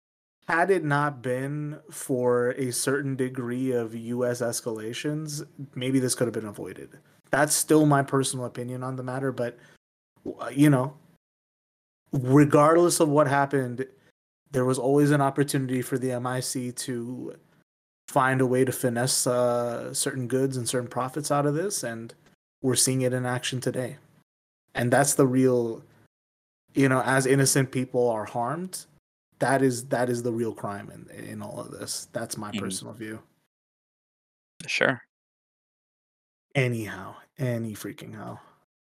had it not been for a certain degree of U S escalations, maybe this could have been avoided. That's still my personal opinion on the matter, but you know, regardless of what happened, there was always an opportunity for the M I C to find a way to finesse uh, certain goods and certain profits out of this, and we're seeing it in action today. And that's the real, you know, as innocent people are harmed, that is that is the real crime in in all of this. That's my Mhm. personal view. Sure. Anyhow, any freaking how.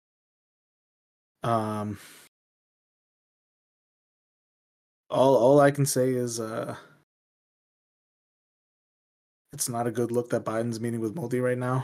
Um, all all I can say is uh, it's not a good look that Biden's meeting with Modi right now.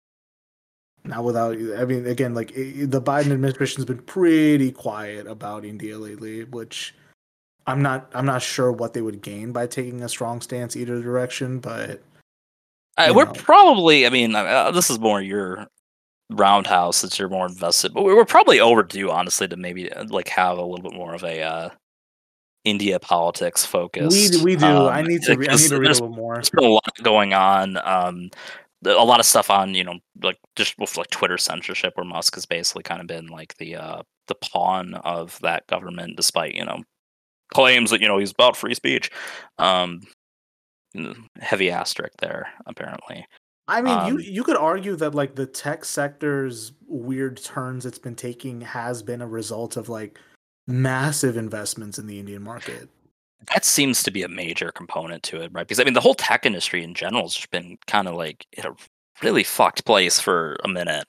Not without, I mean, again, like it, the Biden administration has been pretty quiet about India lately, which I'm not, I'm not sure what they would gain by taking a strong stance either direction. But Uh, you we're know, probably, I mean, uh, this is more your roundhouse since you're more invested, but we we're probably overdue, honestly, to maybe uh, like have a little bit more of a uh, India politics we focused. we do. I Um, need to, re- I because need to read a there's, little more. there's been a lot going on. Um, the- a lot of stuff on, you know, like just with like Twitter censorship, where Musk has basically kind of been like the uh, the pawn of that government, despite you know claims that you know he's about free speech. Um, heavy asterisk there, apparently. I mean, you Um, you could argue that like the tech sector's weird turns it's been taking has been a result of like massive investments in the Indian market. that seems to be a major component to it, right? Because I mean, the whole tech industry in general has just been kind of like in a really fucked place for a minute.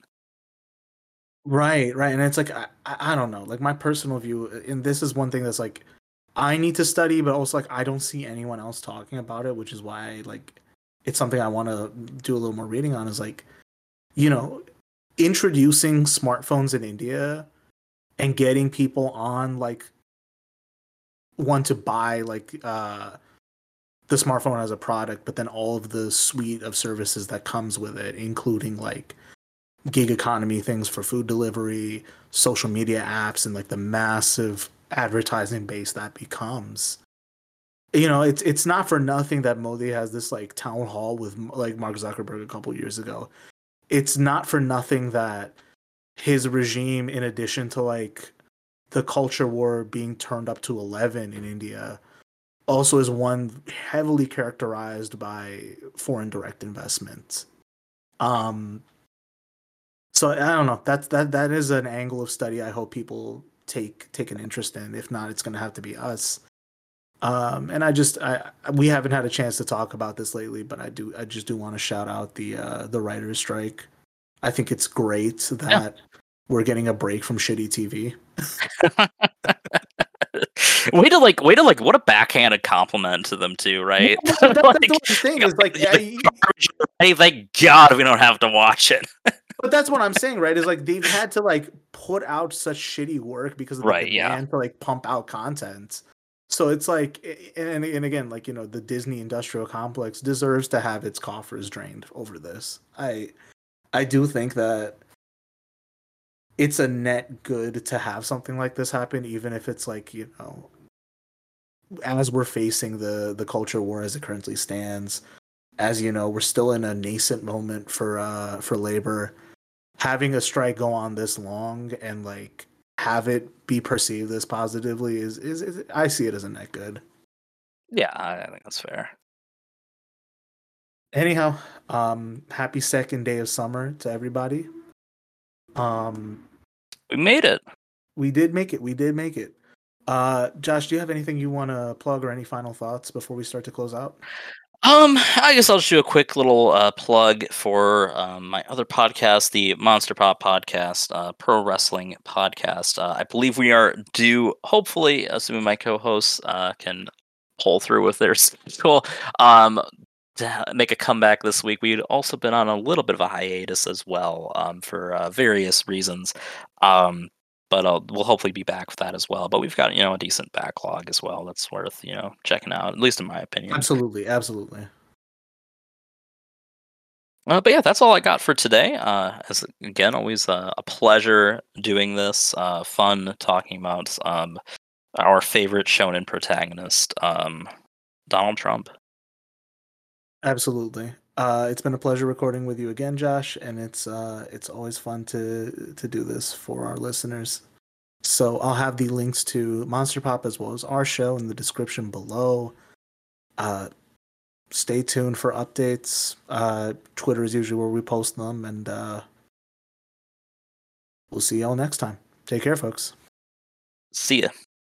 Right, right. And it's like I, I I don't know. Like my personal view, and this is one thing that's like I need to study, but also like I don't see anyone else talking about it, which is why like it's something I want to do a little more reading on. Is like, you know, introducing smartphones in India and getting people on like want to buy like uh the smartphone as a product, but then all of the suite of services that comes with it, including like gig economy things for food delivery, social media apps, and like the massive advertising base that becomes. You know, it's it's not for nothing that Modi has this like town hall with like Mark Zuckerberg a couple years ago. It's not for nothing that his regime, in addition to like the culture war being turned up to eleven in India, also is one heavily characterized by foreign direct investment. Um, so I don't know. That's that that is an angle of study I hope people take take an interest in. If not, it's going to have to be us. Um, and I just I we haven't had a chance to talk about this lately, but I do I just do want to shout out the uh, the writers' strike. I think it's great that Yeah. we're getting a break from shitty T V. way to like, way to like, what a backhanded compliment to them too, right? No, but that, Like, that's what I'm saying is like, yeah, I, hey, thank God we don't have to watch it. but that's what I'm saying, right? Is like they've had to like put out such shitty work because of the Right, yeah. demand to like pump out content. So it's like, and and again, like you know, the Disney industrial complex deserves to have its coffers drained over this. I I do think that it's a net good to have something like this happen, even if it's like you know, as we're facing the the culture war as it currently stands. As you know, we're still in a nascent moment for uh for labor. Having a strike go on this long and like have it be perceived as positively is is, is I see it as a net good. Yeah, I think that's fair. Anyhow, um, happy second day of summer to everybody. Um, We made it. we did make it. We did make it. Uh, Josh, do you have anything you want to plug or any final thoughts before we start to close out? Um, I guess I'll just do a quick little uh, plug for um, my other podcast, the Monster Pop Podcast, uh, pro wrestling podcast. Uh, I believe we are due, hopefully, assuming my co-hosts uh, can pull through with their schedule, um, to make a comeback this week. We'd also been on a little bit of a hiatus as well um, for uh, various reasons. Um, but I'll, we'll hopefully be back with that as well. But we've got, you know, a decent backlog as well. That's worth, you know, checking out, at least in my opinion. Absolutely, absolutely. Uh, but yeah, that's all I got for today. Uh, as again, always uh, a pleasure doing this. Uh, fun talking about um, our favorite shonen protagonist. Um, Donald Trump. Absolutely. Uh, it's been a pleasure recording with you again, Josh, and it's uh, it's always fun to to do this for our listeners. So I'll have the links to Monster Pop as well as our show in the description below. Uh, stay tuned for updates. Uh, Twitter is usually where we post them, and uh, we'll see y'all next time. Take care, folks. See ya.